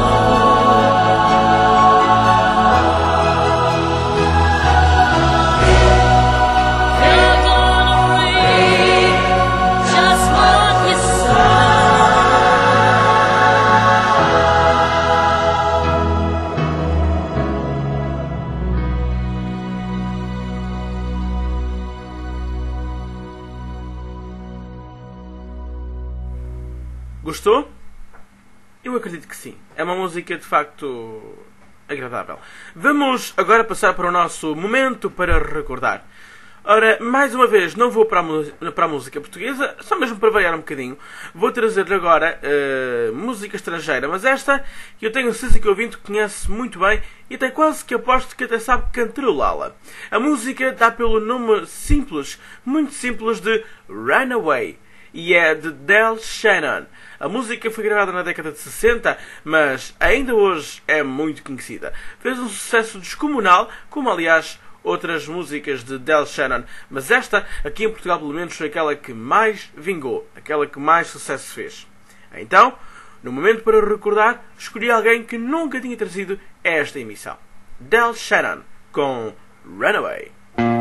You're gonna reap just what you Gostou? Eu acredito que sim. É uma música de facto agradável. Vamos agora passar para o nosso momento para recordar. Ora, mais uma vez, não vou para a, mu- para a música portuguesa, só mesmo para variar um bocadinho. Vou trazer agora uh, música estrangeira, mas esta que eu tenho certeza que o ouvinte conhece muito bem e até quase que aposto que até sabe cantarolá-la. A música dá pelo nome simples, muito simples, de Runaway, e é de Del Shannon. A música foi gravada na década de sessenta, mas ainda hoje é muito conhecida. Fez um sucesso descomunal, como aliás outras músicas de Del Shannon, mas esta, aqui em Portugal pelo menos, foi aquela que mais vingou, aquela que mais sucesso fez. Então, no momento para recordar, escolhi alguém que nunca tinha trazido a esta emissão. Del Shannon, com Runaway.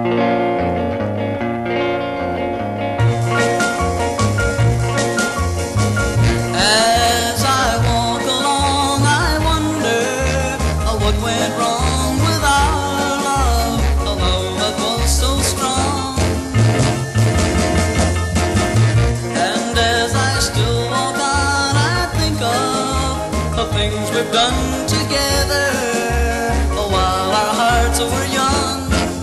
As I walk along, I wonder uh, what went wrong with our love, a love that was so strong. And as I still walk on, I think of the things we've done together uh, while our hearts were young.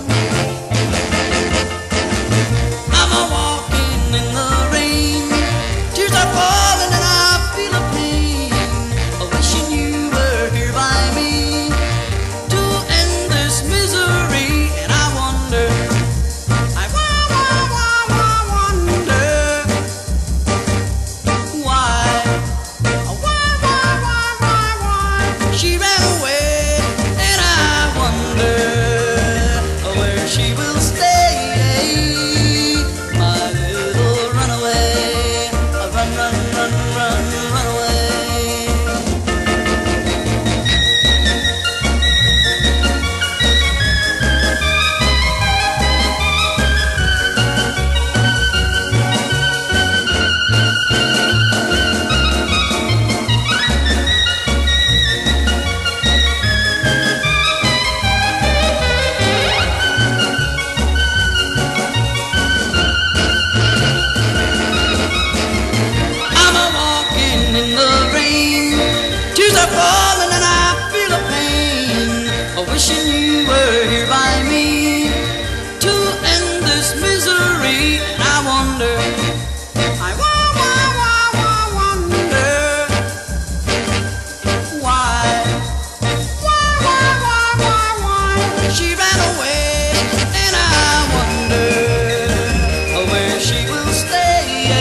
I'm a walking in the rain, tears are falling and I feel a pain, a wishing you were here by me to end this misery. And I wonder, I wa- wa- wa- wa- wonder why, wa- wa- wa- wa- wonder, I wa- wa- wa- wa- wonder why, why, why, why, why, why she ran away, and I wonder where she will stay,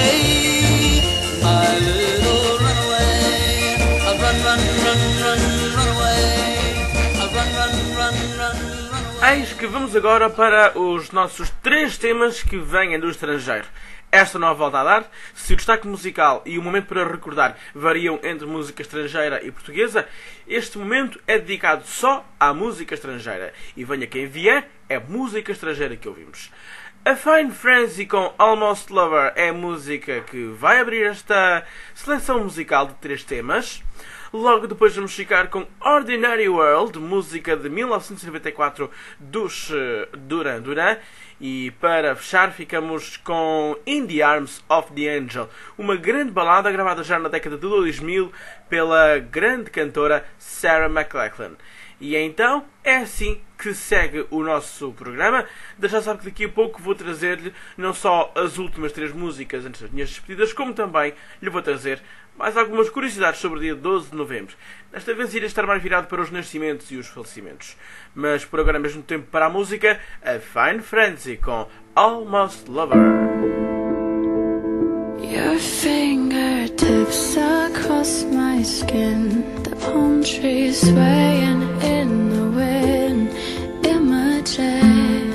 my little runaway. I'll run, run, run, run, run away. I'll run, run, run, run, run away. Eis que vamos agora para os nossos três temas que vêm do estrangeiro. Esta não há volta a dar. Se o destaque musical e o momento para recordar variam entre música estrangeira e portuguesa, este momento é dedicado só à música estrangeira. E venha quem vier, é música estrangeira que ouvimos. A Fine Frenzy com Almost Lover é a música que vai abrir esta seleção musical de três temas. Logo depois vamos ficar com Ordinary World, música de mil novecentos e noventa e quatro dos uh, Duran Duran. E para fechar ficamos com In the Arms of the Angel, uma grande balada gravada já na década de dois mil pela grande cantora Sarah McLachlan. E então é assim que segue o nosso programa. Já sabe que daqui a pouco vou trazer-lhe não só as últimas três músicas antes das minhas despedidas, como também lhe vou trazer mais algumas curiosidades sobre o dia doze de novembro. Desta vez irei estar mais virado para os nascimentos e os falecimentos. Mas por agora, ao mesmo tempo, para a música, a Fine Frenzy com Almost Lover. Your fingertips across my skin, the palm trees swaying in the wind, images.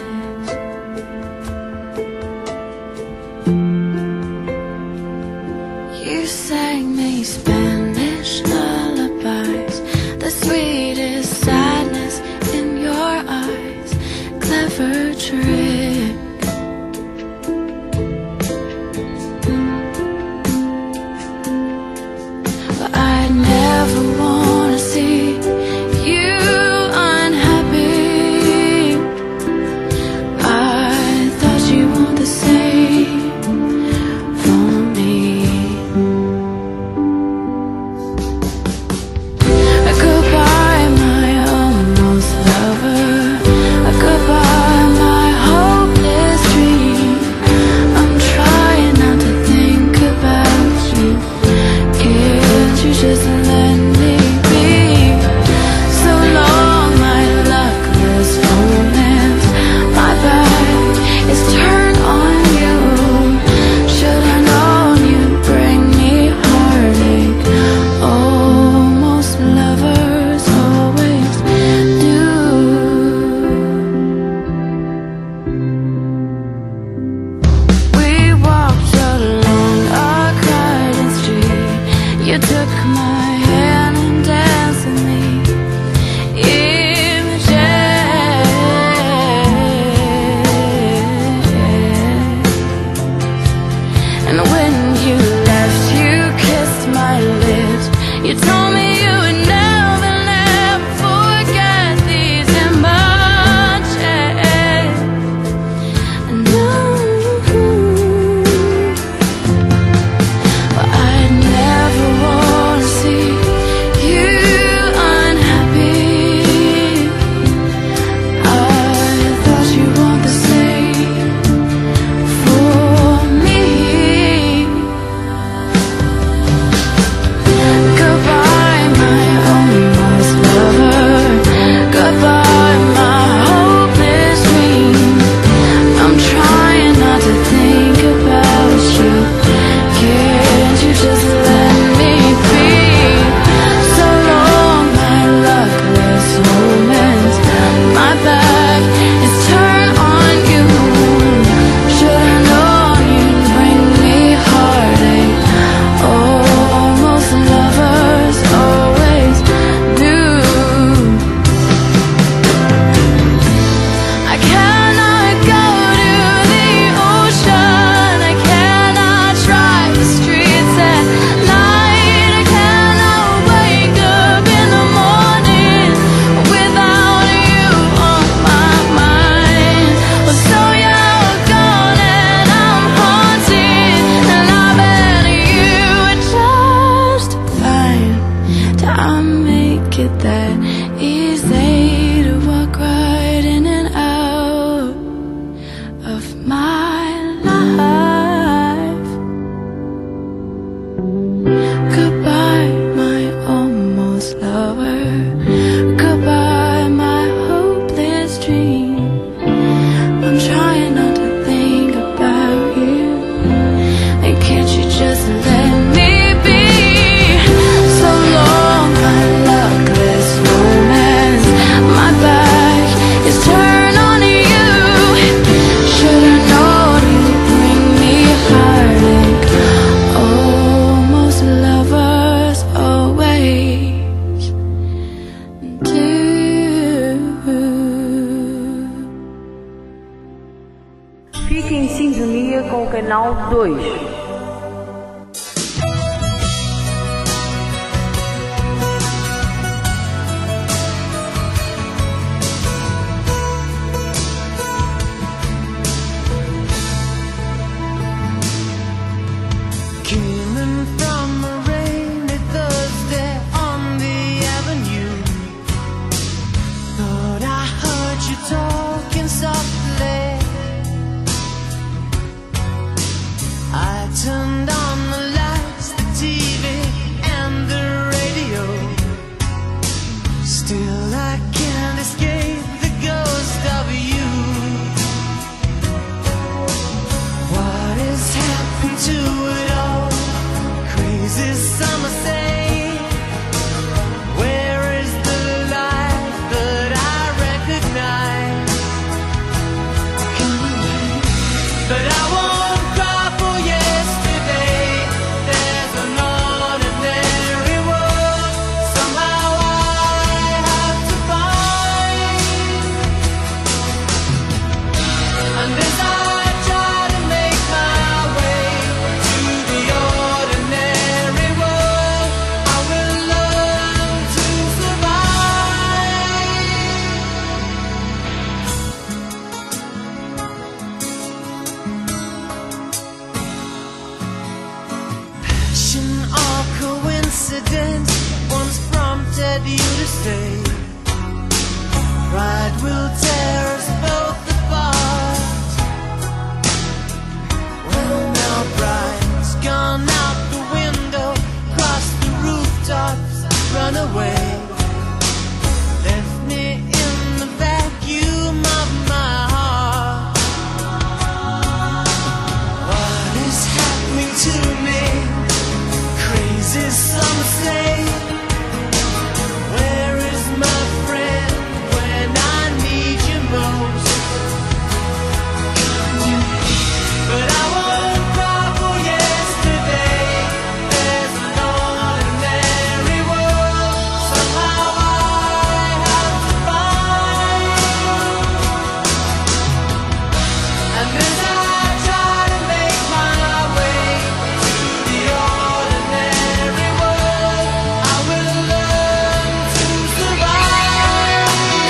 You sang me Spanish lullabies, the sweetest sadness in your eyes, clever trick. But I never wanna see you Canal dois. Coming from a rainy Thursday on the avenue, thought I heard you talking softly. I turned on the lights, the T V and the radio. Still I can't escape the ghost of you. What has happened to it all? Crazy summer say, where is the life that I recognize? But I won't cry for yesterday. There's an ordinary world somehow I have to find. And as I try to make my way to the ordinary world, I will learn to survive. Passion or coincidence once prompted you to stay. Pride will tear us both apart. Well, now pride's gone out the window, crossed the rooftops, run away. Left me in the vacuum of my heart. What is happening to me? Crazy some say. Where is my friend when I need you most? But I won't cry for yesterday. There's an ordinary world somehow I have to find. And as I try to make my way to the ordinary world, I will learn to survive.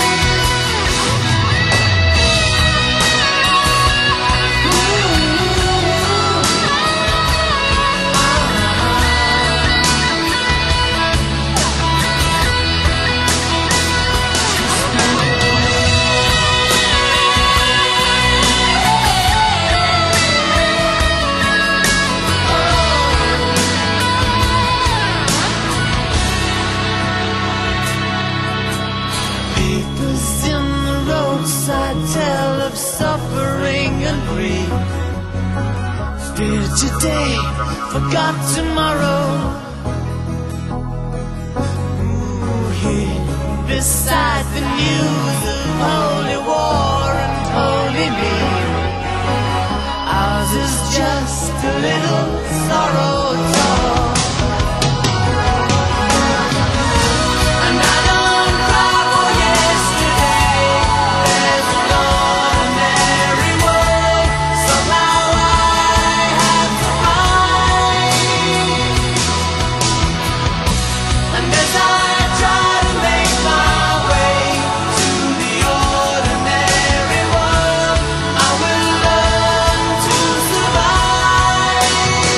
Papers in the roadside tell of suffering and grief. Fear today, forgot tomorrow. Ooh, here beside the news of holy war and holy me. Ours is just a little sorrow talk. And I don't cry for yesterday. There's an ordinary world somehow I have to find. And as I try to make my way to the ordinary world, I will learn to survive.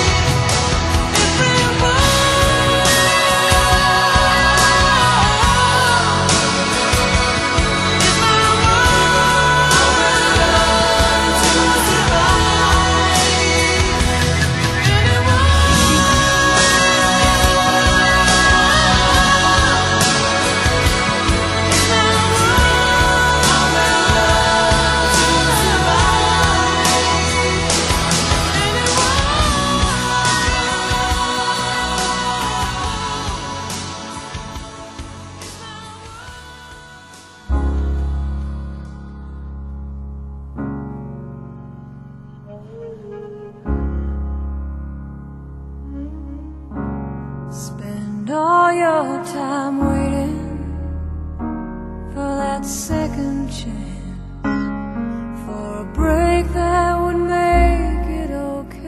all your time waiting for that second chance, for a break that would make it okay.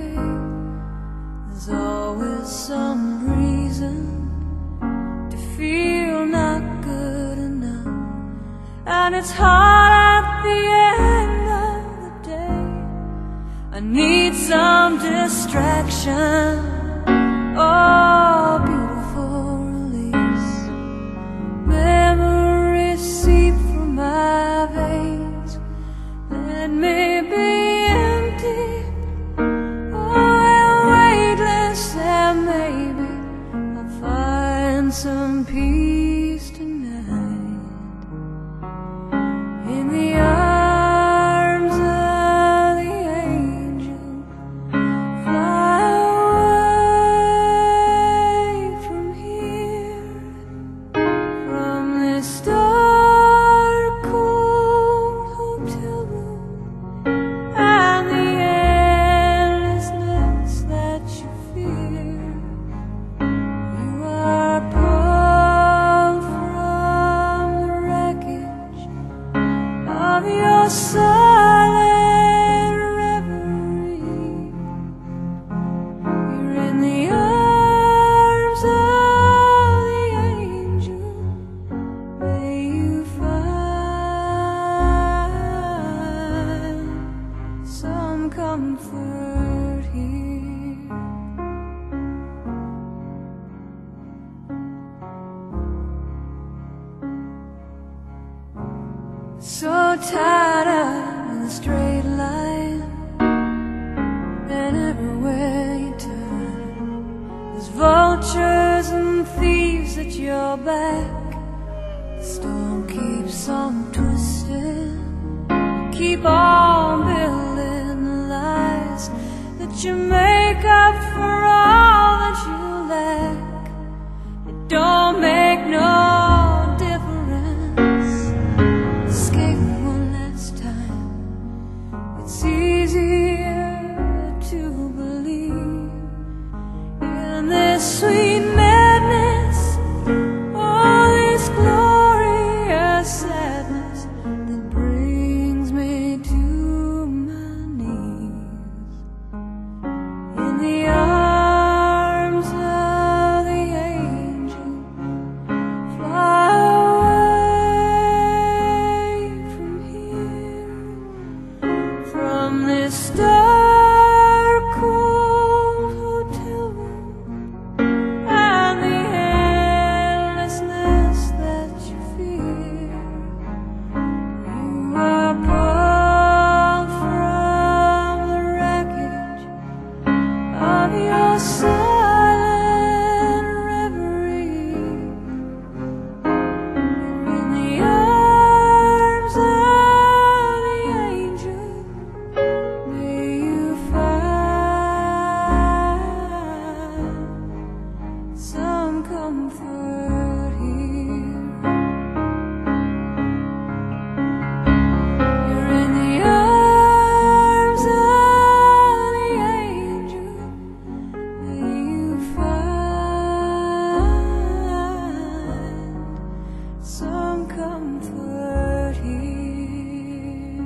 for some reason to feel not good enough, and it's hard at the end of the day. I need some distraction, oh, beautiful release. Memories seep through my veins, let me be empty or weightless, and maybe I'll find some peace tonight in the arms of the angel. Fly away from here, from this dark, cold hotel room, and the endlessness that you fear. You are pulled from the wreckage of your silent reverie. You're in the arms of the angel. May you find some comfort here. So tired of the straight line, and everywhere you turn, there's vultures and thieves at your back. The storm keeps on twisting, keep on building the lies that you make up for all that you lack. It don't make no difference. Escape one last time. It's easier to believe in this sweet madness, all this glorious sadness that brings me to my knees in the arms of the angel. Fly away from here, from this dark, cold hotel room, and the endlessness that you fear. You are pulled from the wreckage of your silent reverie. You're in the arms of the angel. May you find some comfort here. You're in the arms of the angel. May you find some comfort here.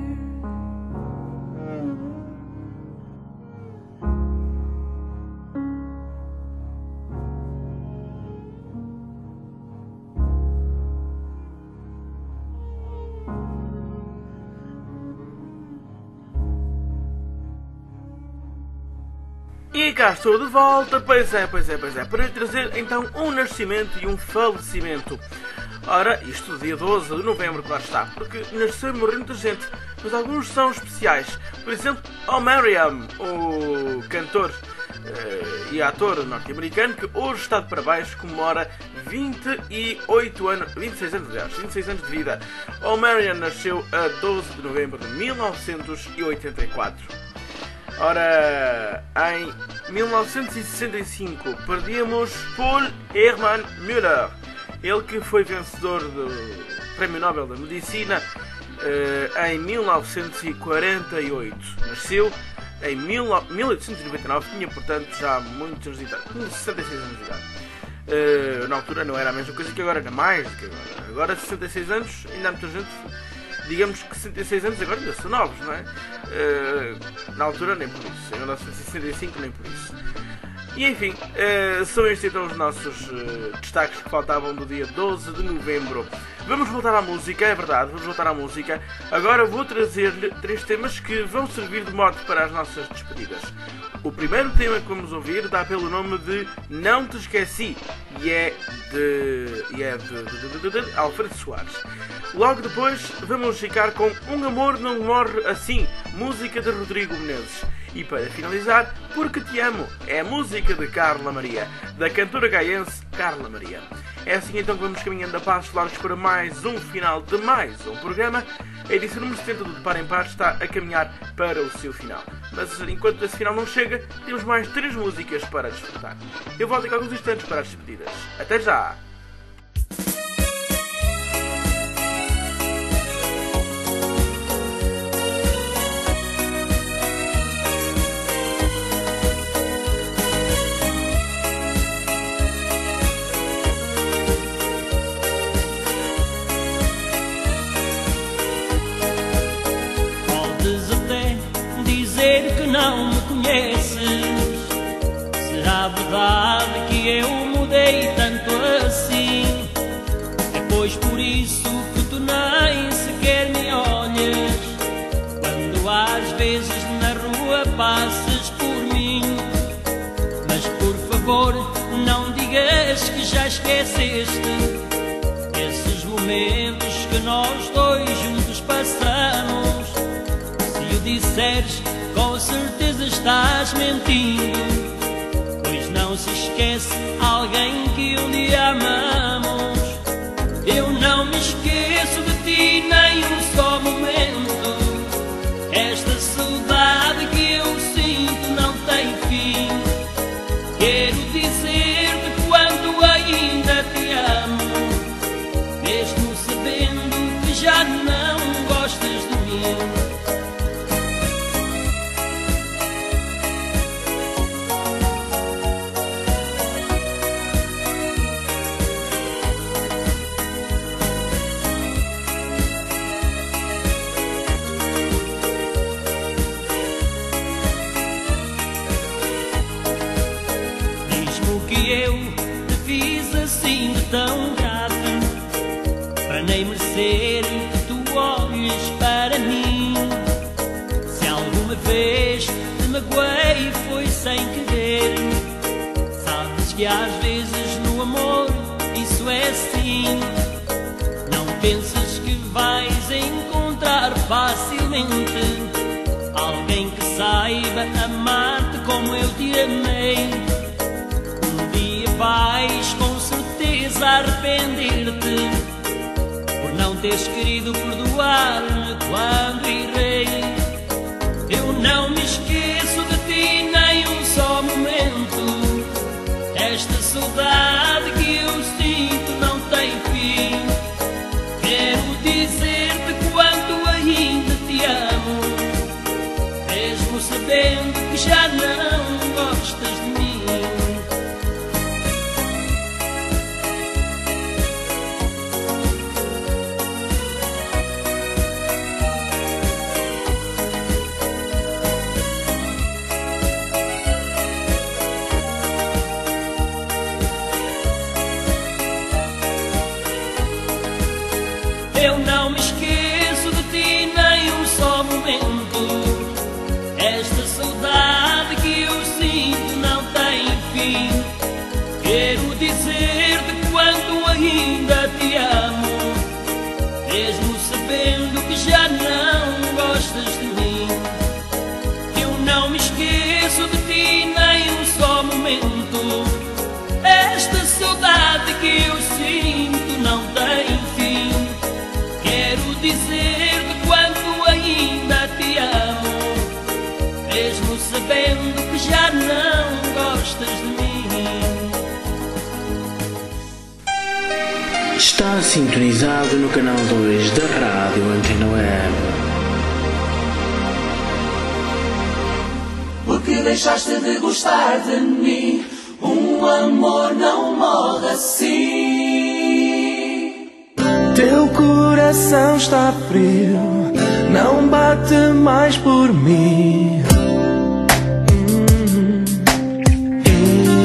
E cá estou de volta, pois é, pois é, pois é, para lhe trazer então um nascimento e um falecimento. Ora, isto dia doze de novembro, claro está, porque nasceu e morreu muita gente, mas alguns são especiais. Por exemplo, Omarion, o cantor eh, e ator norte-americano, que hoje está de parabéns, comemora vinte e oito anos, vinte e seis anos, aliás, vinte e seis anos de vida. Omarion nasceu a doze de novembro de mil novecentos e oitenta e quatro. Ora, em mil novecentos e sessenta e cinco perdíamos Paul Hermann Müller, ele que foi vencedor do Prémio Nobel da Medicina eh, em mil novecentos e quarenta e oito. Nasceu em mil oitocentos e noventa e nove, tinha portanto já muitos anos de idade, tinha sessenta e seis anos de idade. Uh, na altura não era a mesma coisa que agora, era mais do que agora. Agora sessenta e seis anos, ainda há muita gente, digamos que sessenta e seis anos agora ainda são novos, não é? Uh, na altura nem por isso, em mil novecentos e sessenta e cinco nem por isso. E enfim, uh, são estes então os nossos uh, destaques que faltavam do dia doze de novembro. Vamos voltar à música, é verdade, vamos voltar à música. Agora vou trazer-lhe três temas que vão servir de mote para as nossas despedidas. O primeiro tema que vamos ouvir dá pelo nome de Não Te Esqueci e é de, e é de, de, de, de, de Alfredo Soares. Logo depois vamos ficar com Um Amor Não Morre Assim, música de Rodrigo Menezes. E para finalizar, Porque Te Amo, é a música de Carla Maria, da cantora gaiense Carla Maria. É assim então que vamos caminhando a passos largos para mais um final de mais um programa. A edição número setenta do De Par em Par está a caminhar para o seu final. Mas enquanto esse final não chega, temos mais três músicas para desfrutar. Eu volto daqui a alguns instantes para as despedidas. Até já! Não me conheces, será verdade que eu mudei tanto assim? É pois por isso que tu nem sequer me olhas, quando às vezes na rua passes por mim. Mas por favor não digas que já esqueceste esses momentos que nós dois juntos passamos. Se o disseres, com certeza estás mentindo, pois não se esquece alguém que um dia amamos. Eu não me esqueço de ti nem um só momento. Esta saudade que eu sinto não tem fim. Quero dizer-te quanto ainda te amo, mesmo sabendo que já não gostas de mim. Tão grato para nem merecer que tu olhes para mim. Se alguma vez te magoei foi sem querer. Sabes que às vezes no amor isso é assim. Não penses que vais encontrar facilmente alguém que saiba amar-te como eu te amei. Um dia vais com arrepender-te por não teres querido perdoar-me quando errei. Eu não me esqueço de ti nem um só momento. Esta saudade que eu sinto não tem fim. Quero dizer-te quanto ainda te amo, mesmo sabendo que já não gostas de mim. Eu não me esqueço de ti nem um só momento. Esta saudade que eu sinto não tem fim. Quero dizer-te quanto ainda te amo, mesmo sabendo que já não gostas de mim. Eu não me esqueço de ti nem um só momento. Esta saudade que eu sinto não tem fim. Quero dizer-te quanto ainda te amo, mesmo sabendo que já não gostas de mim. Está sintonizado no canal dois da Rádio Antena Web. Porque deixaste de gostar de mim, um amor não morre assim. Teu coração está frio, não bate mais por mim. Hum,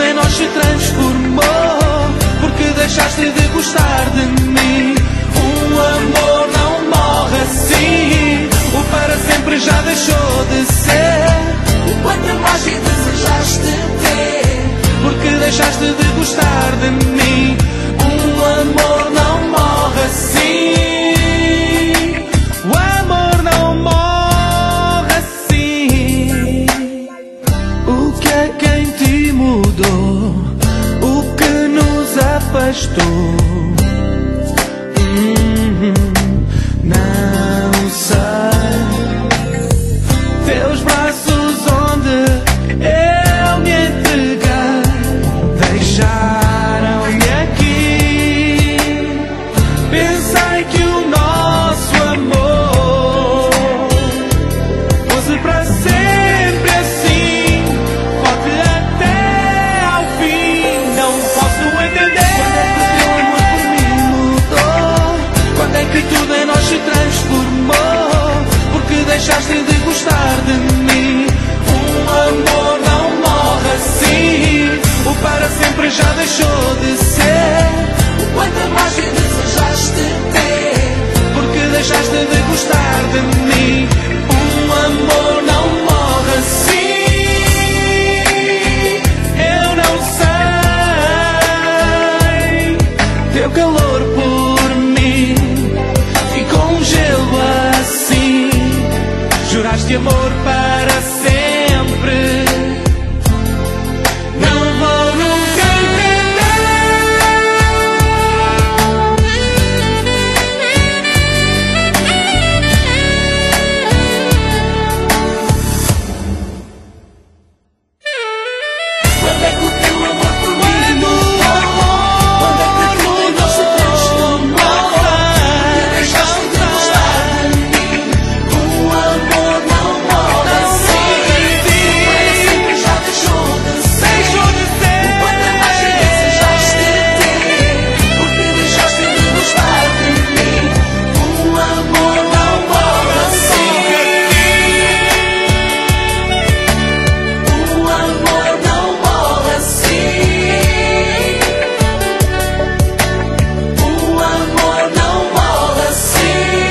em nós se transformou, porque deixaste de gostar de mim. Um amor não morre assim, o para sempre já deixou de ser. O quanto mais desejaste ter, porque deixaste de gostar de mim. Um amor não morre assim, o amor não morre assim. O que é que em ti mudou? O que nos afastou? Hum, não sei. Teus braços onde eu me entreguei deixaram-me aqui. Pensei que o nosso amor fosse para sempre assim, forte até ao fim. Não posso entender quando é que tudo em nós se transformou, porque deixaste de gostar de mim. Um amor não morre assim, o para sempre já deixou de ser. o quanto mais desejaste ter, porque deixaste de gostar de mim. Um amor não morre assim, eu não sei. Teu calor por mim ficou um gelo assim, juraste amor para sempre. Não vou nunca quando é que o teu amor por mim mudou? Quando é que tudo em nós se transformou, porque deixaste de gostar de mim. Um amor não morre assim, para sempre já deixou de ser. O quanto mais desejaste ter, porque deixaste de gostar de mim. Um amor não morre assim, um amor não morre assim, um amor não morre assim.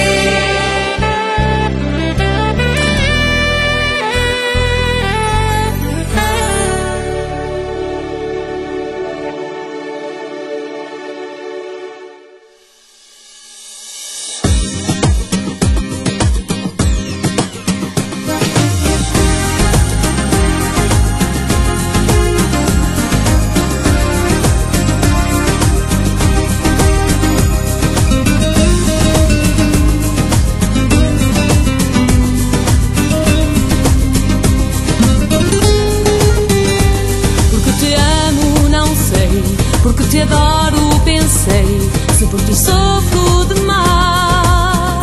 Porque te amo, não sei. Porque te adoro, pensei. Se por ti sofro demais.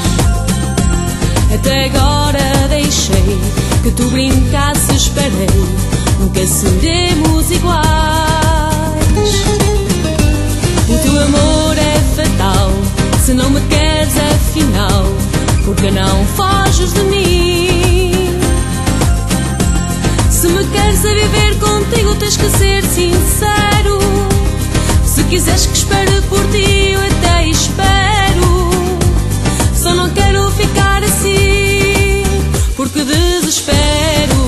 Até agora deixei que tu brincasses, esperei. Nunca seremos iguais. O teu amor é fatal. Se não me queres, afinal, porque não foges de mim? Se me queres a viver contigo, tens que ser sincero. Se quiseres que espere por ti, eu até espero. Só não quero ficar assim, porque desespero.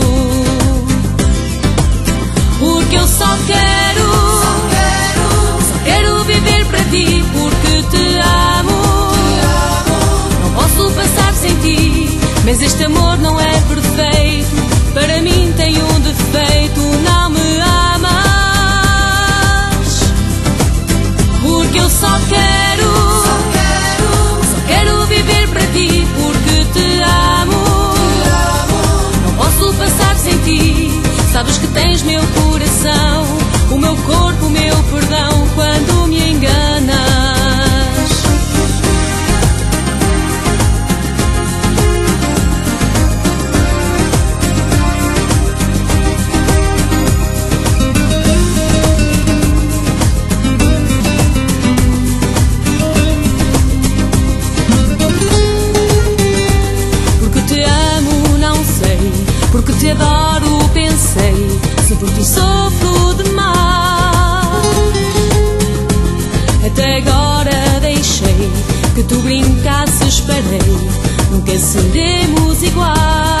Porque eu só quero, só quero viver para ti, porque te amo. Não posso passar sem ti, mas este amor não é perfeito. Para mim tem um defeito, não me amas. Porque eu só quero, só quero viver para ti, porque te amo. Não posso passar sem ti, sabes que tens meu coração. O meu sofro demais. Até agora deixei que tu brincasses, parei. Nunca seremos iguais.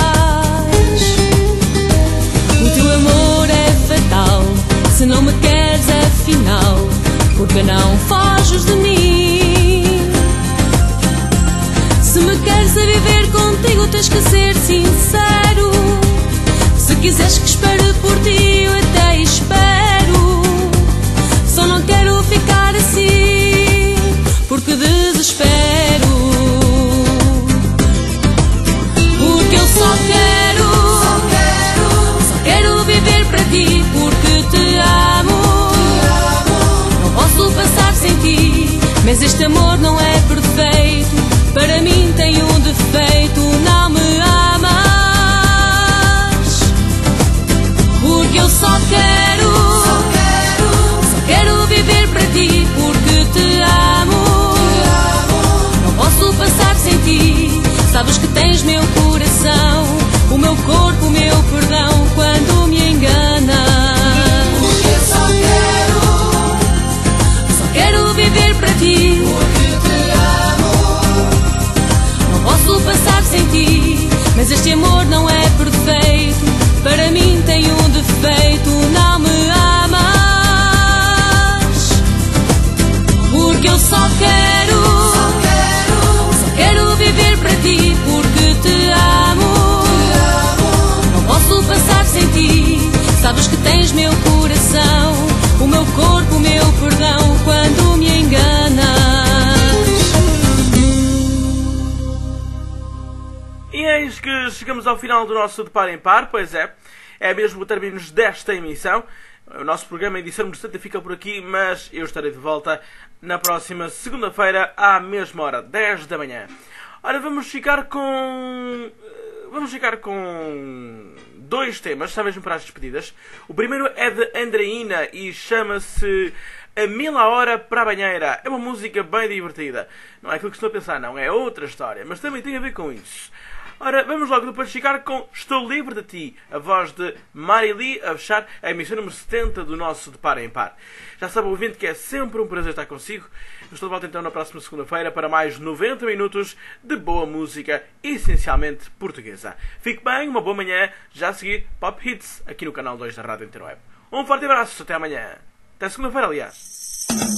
O teu amor é fatal. Se não me queres afinal, porque não foges de mim? Se me queres a viver contigo, tens que ser sincero. Se quiseres que espere por ti, eu até espero. Só não quero ficar assim, porque desespero. Porque eu só quero, só quero, só quero viver para ti, porque te amo. Não posso passar sem ti, mas este amor não é perfeito. Para mim tem um defeito, não me amas. Porque eu só quero, só quero, só quero viver para ti, porque te amo. Não posso passar sem ti. Sabes que tens meu coração, o meu corpo, o meu perdão quando me enganas. Porque eu só quero, só quero viver para ti, porque te amo. Não posso passar sem ti, mas este amor não é perfeito. Para mim tem um defeito, não me amas. Porque eu só quero, só quero, só quero viver para ti, porque te amo. Não posso passar sem ti. Sabes que tens meu coração, o meu corpo, o meu perdão quando me enganas. E eis que chegamos ao final do nosso De Par em Par, pois é, é mesmo o término desta emissão. O nosso programa Edição Mostrante fica por aqui, mas eu estarei de volta na próxima segunda-feira, à mesma hora, dez da manhã. Ora, vamos ficar com... Vamos ficar com dois temas, só mesmo para as despedidas. O primeiro é de Andreina e chama-se A Mil a Hora para a Banheira. É uma música bem divertida. Não é aquilo que estou a pensar, não. É outra história, mas também tem a ver com isso. Ora, vamos logo depois ficar com Estou Livre de Ti, a voz de Marily, a fechar a emissão número setenta do nosso De Par em Par. Já sabe, ouvinte, que é sempre um prazer estar consigo. Eu estou de volta então na próxima segunda-feira para mais noventa minutos de boa música, essencialmente portuguesa. Fique bem, uma boa manhã. Já a seguir, Pop Hits, aqui no canal dois da Rádio Interweb. Um forte abraço, até amanhã. Até segunda-feira, aliás.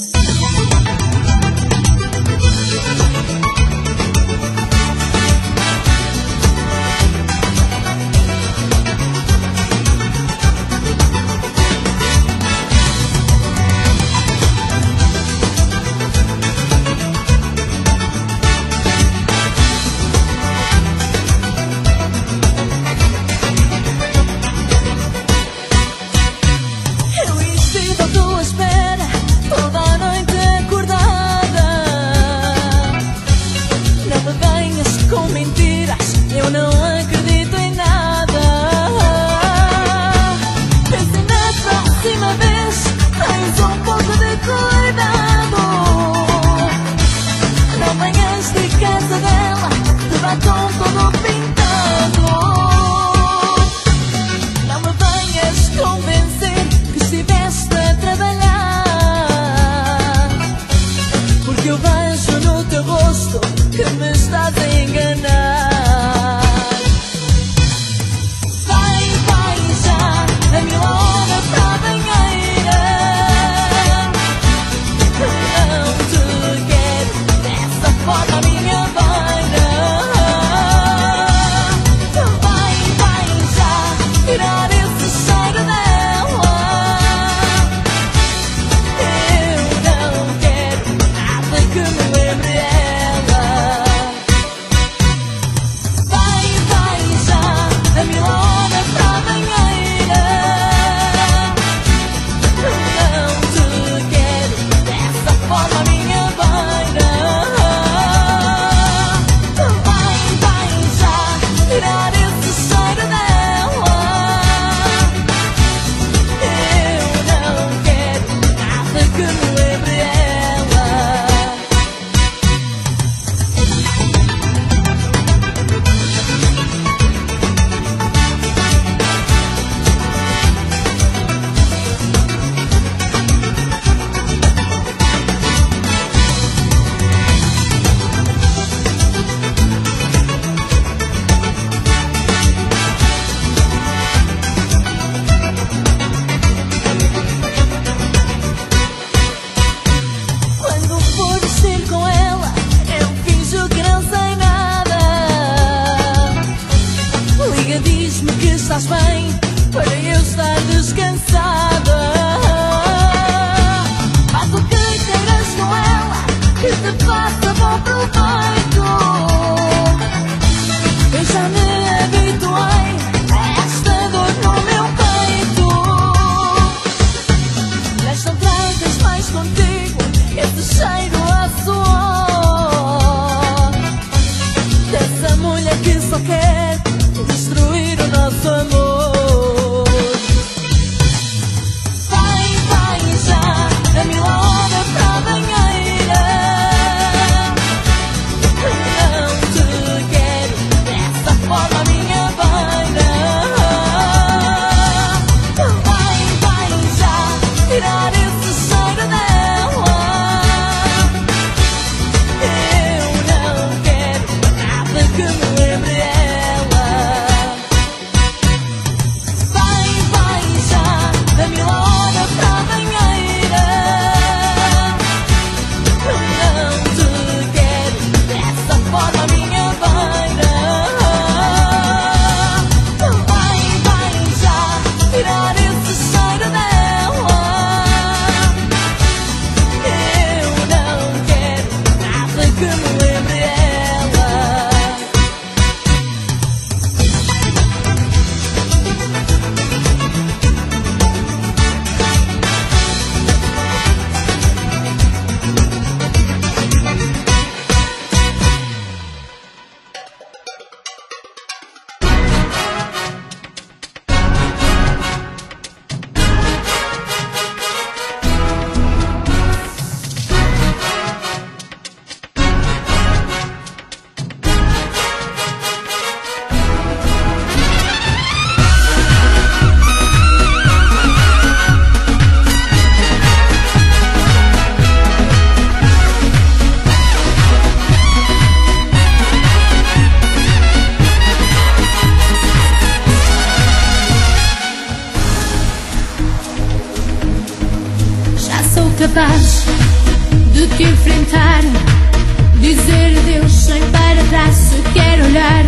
Eu estive à tua espera toda a noite acordada. capaz de te enfrentar, dizer adeus sem parar sequer olhar.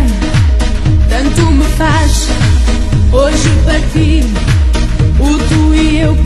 Tanto me faz hoje partir o tu e eu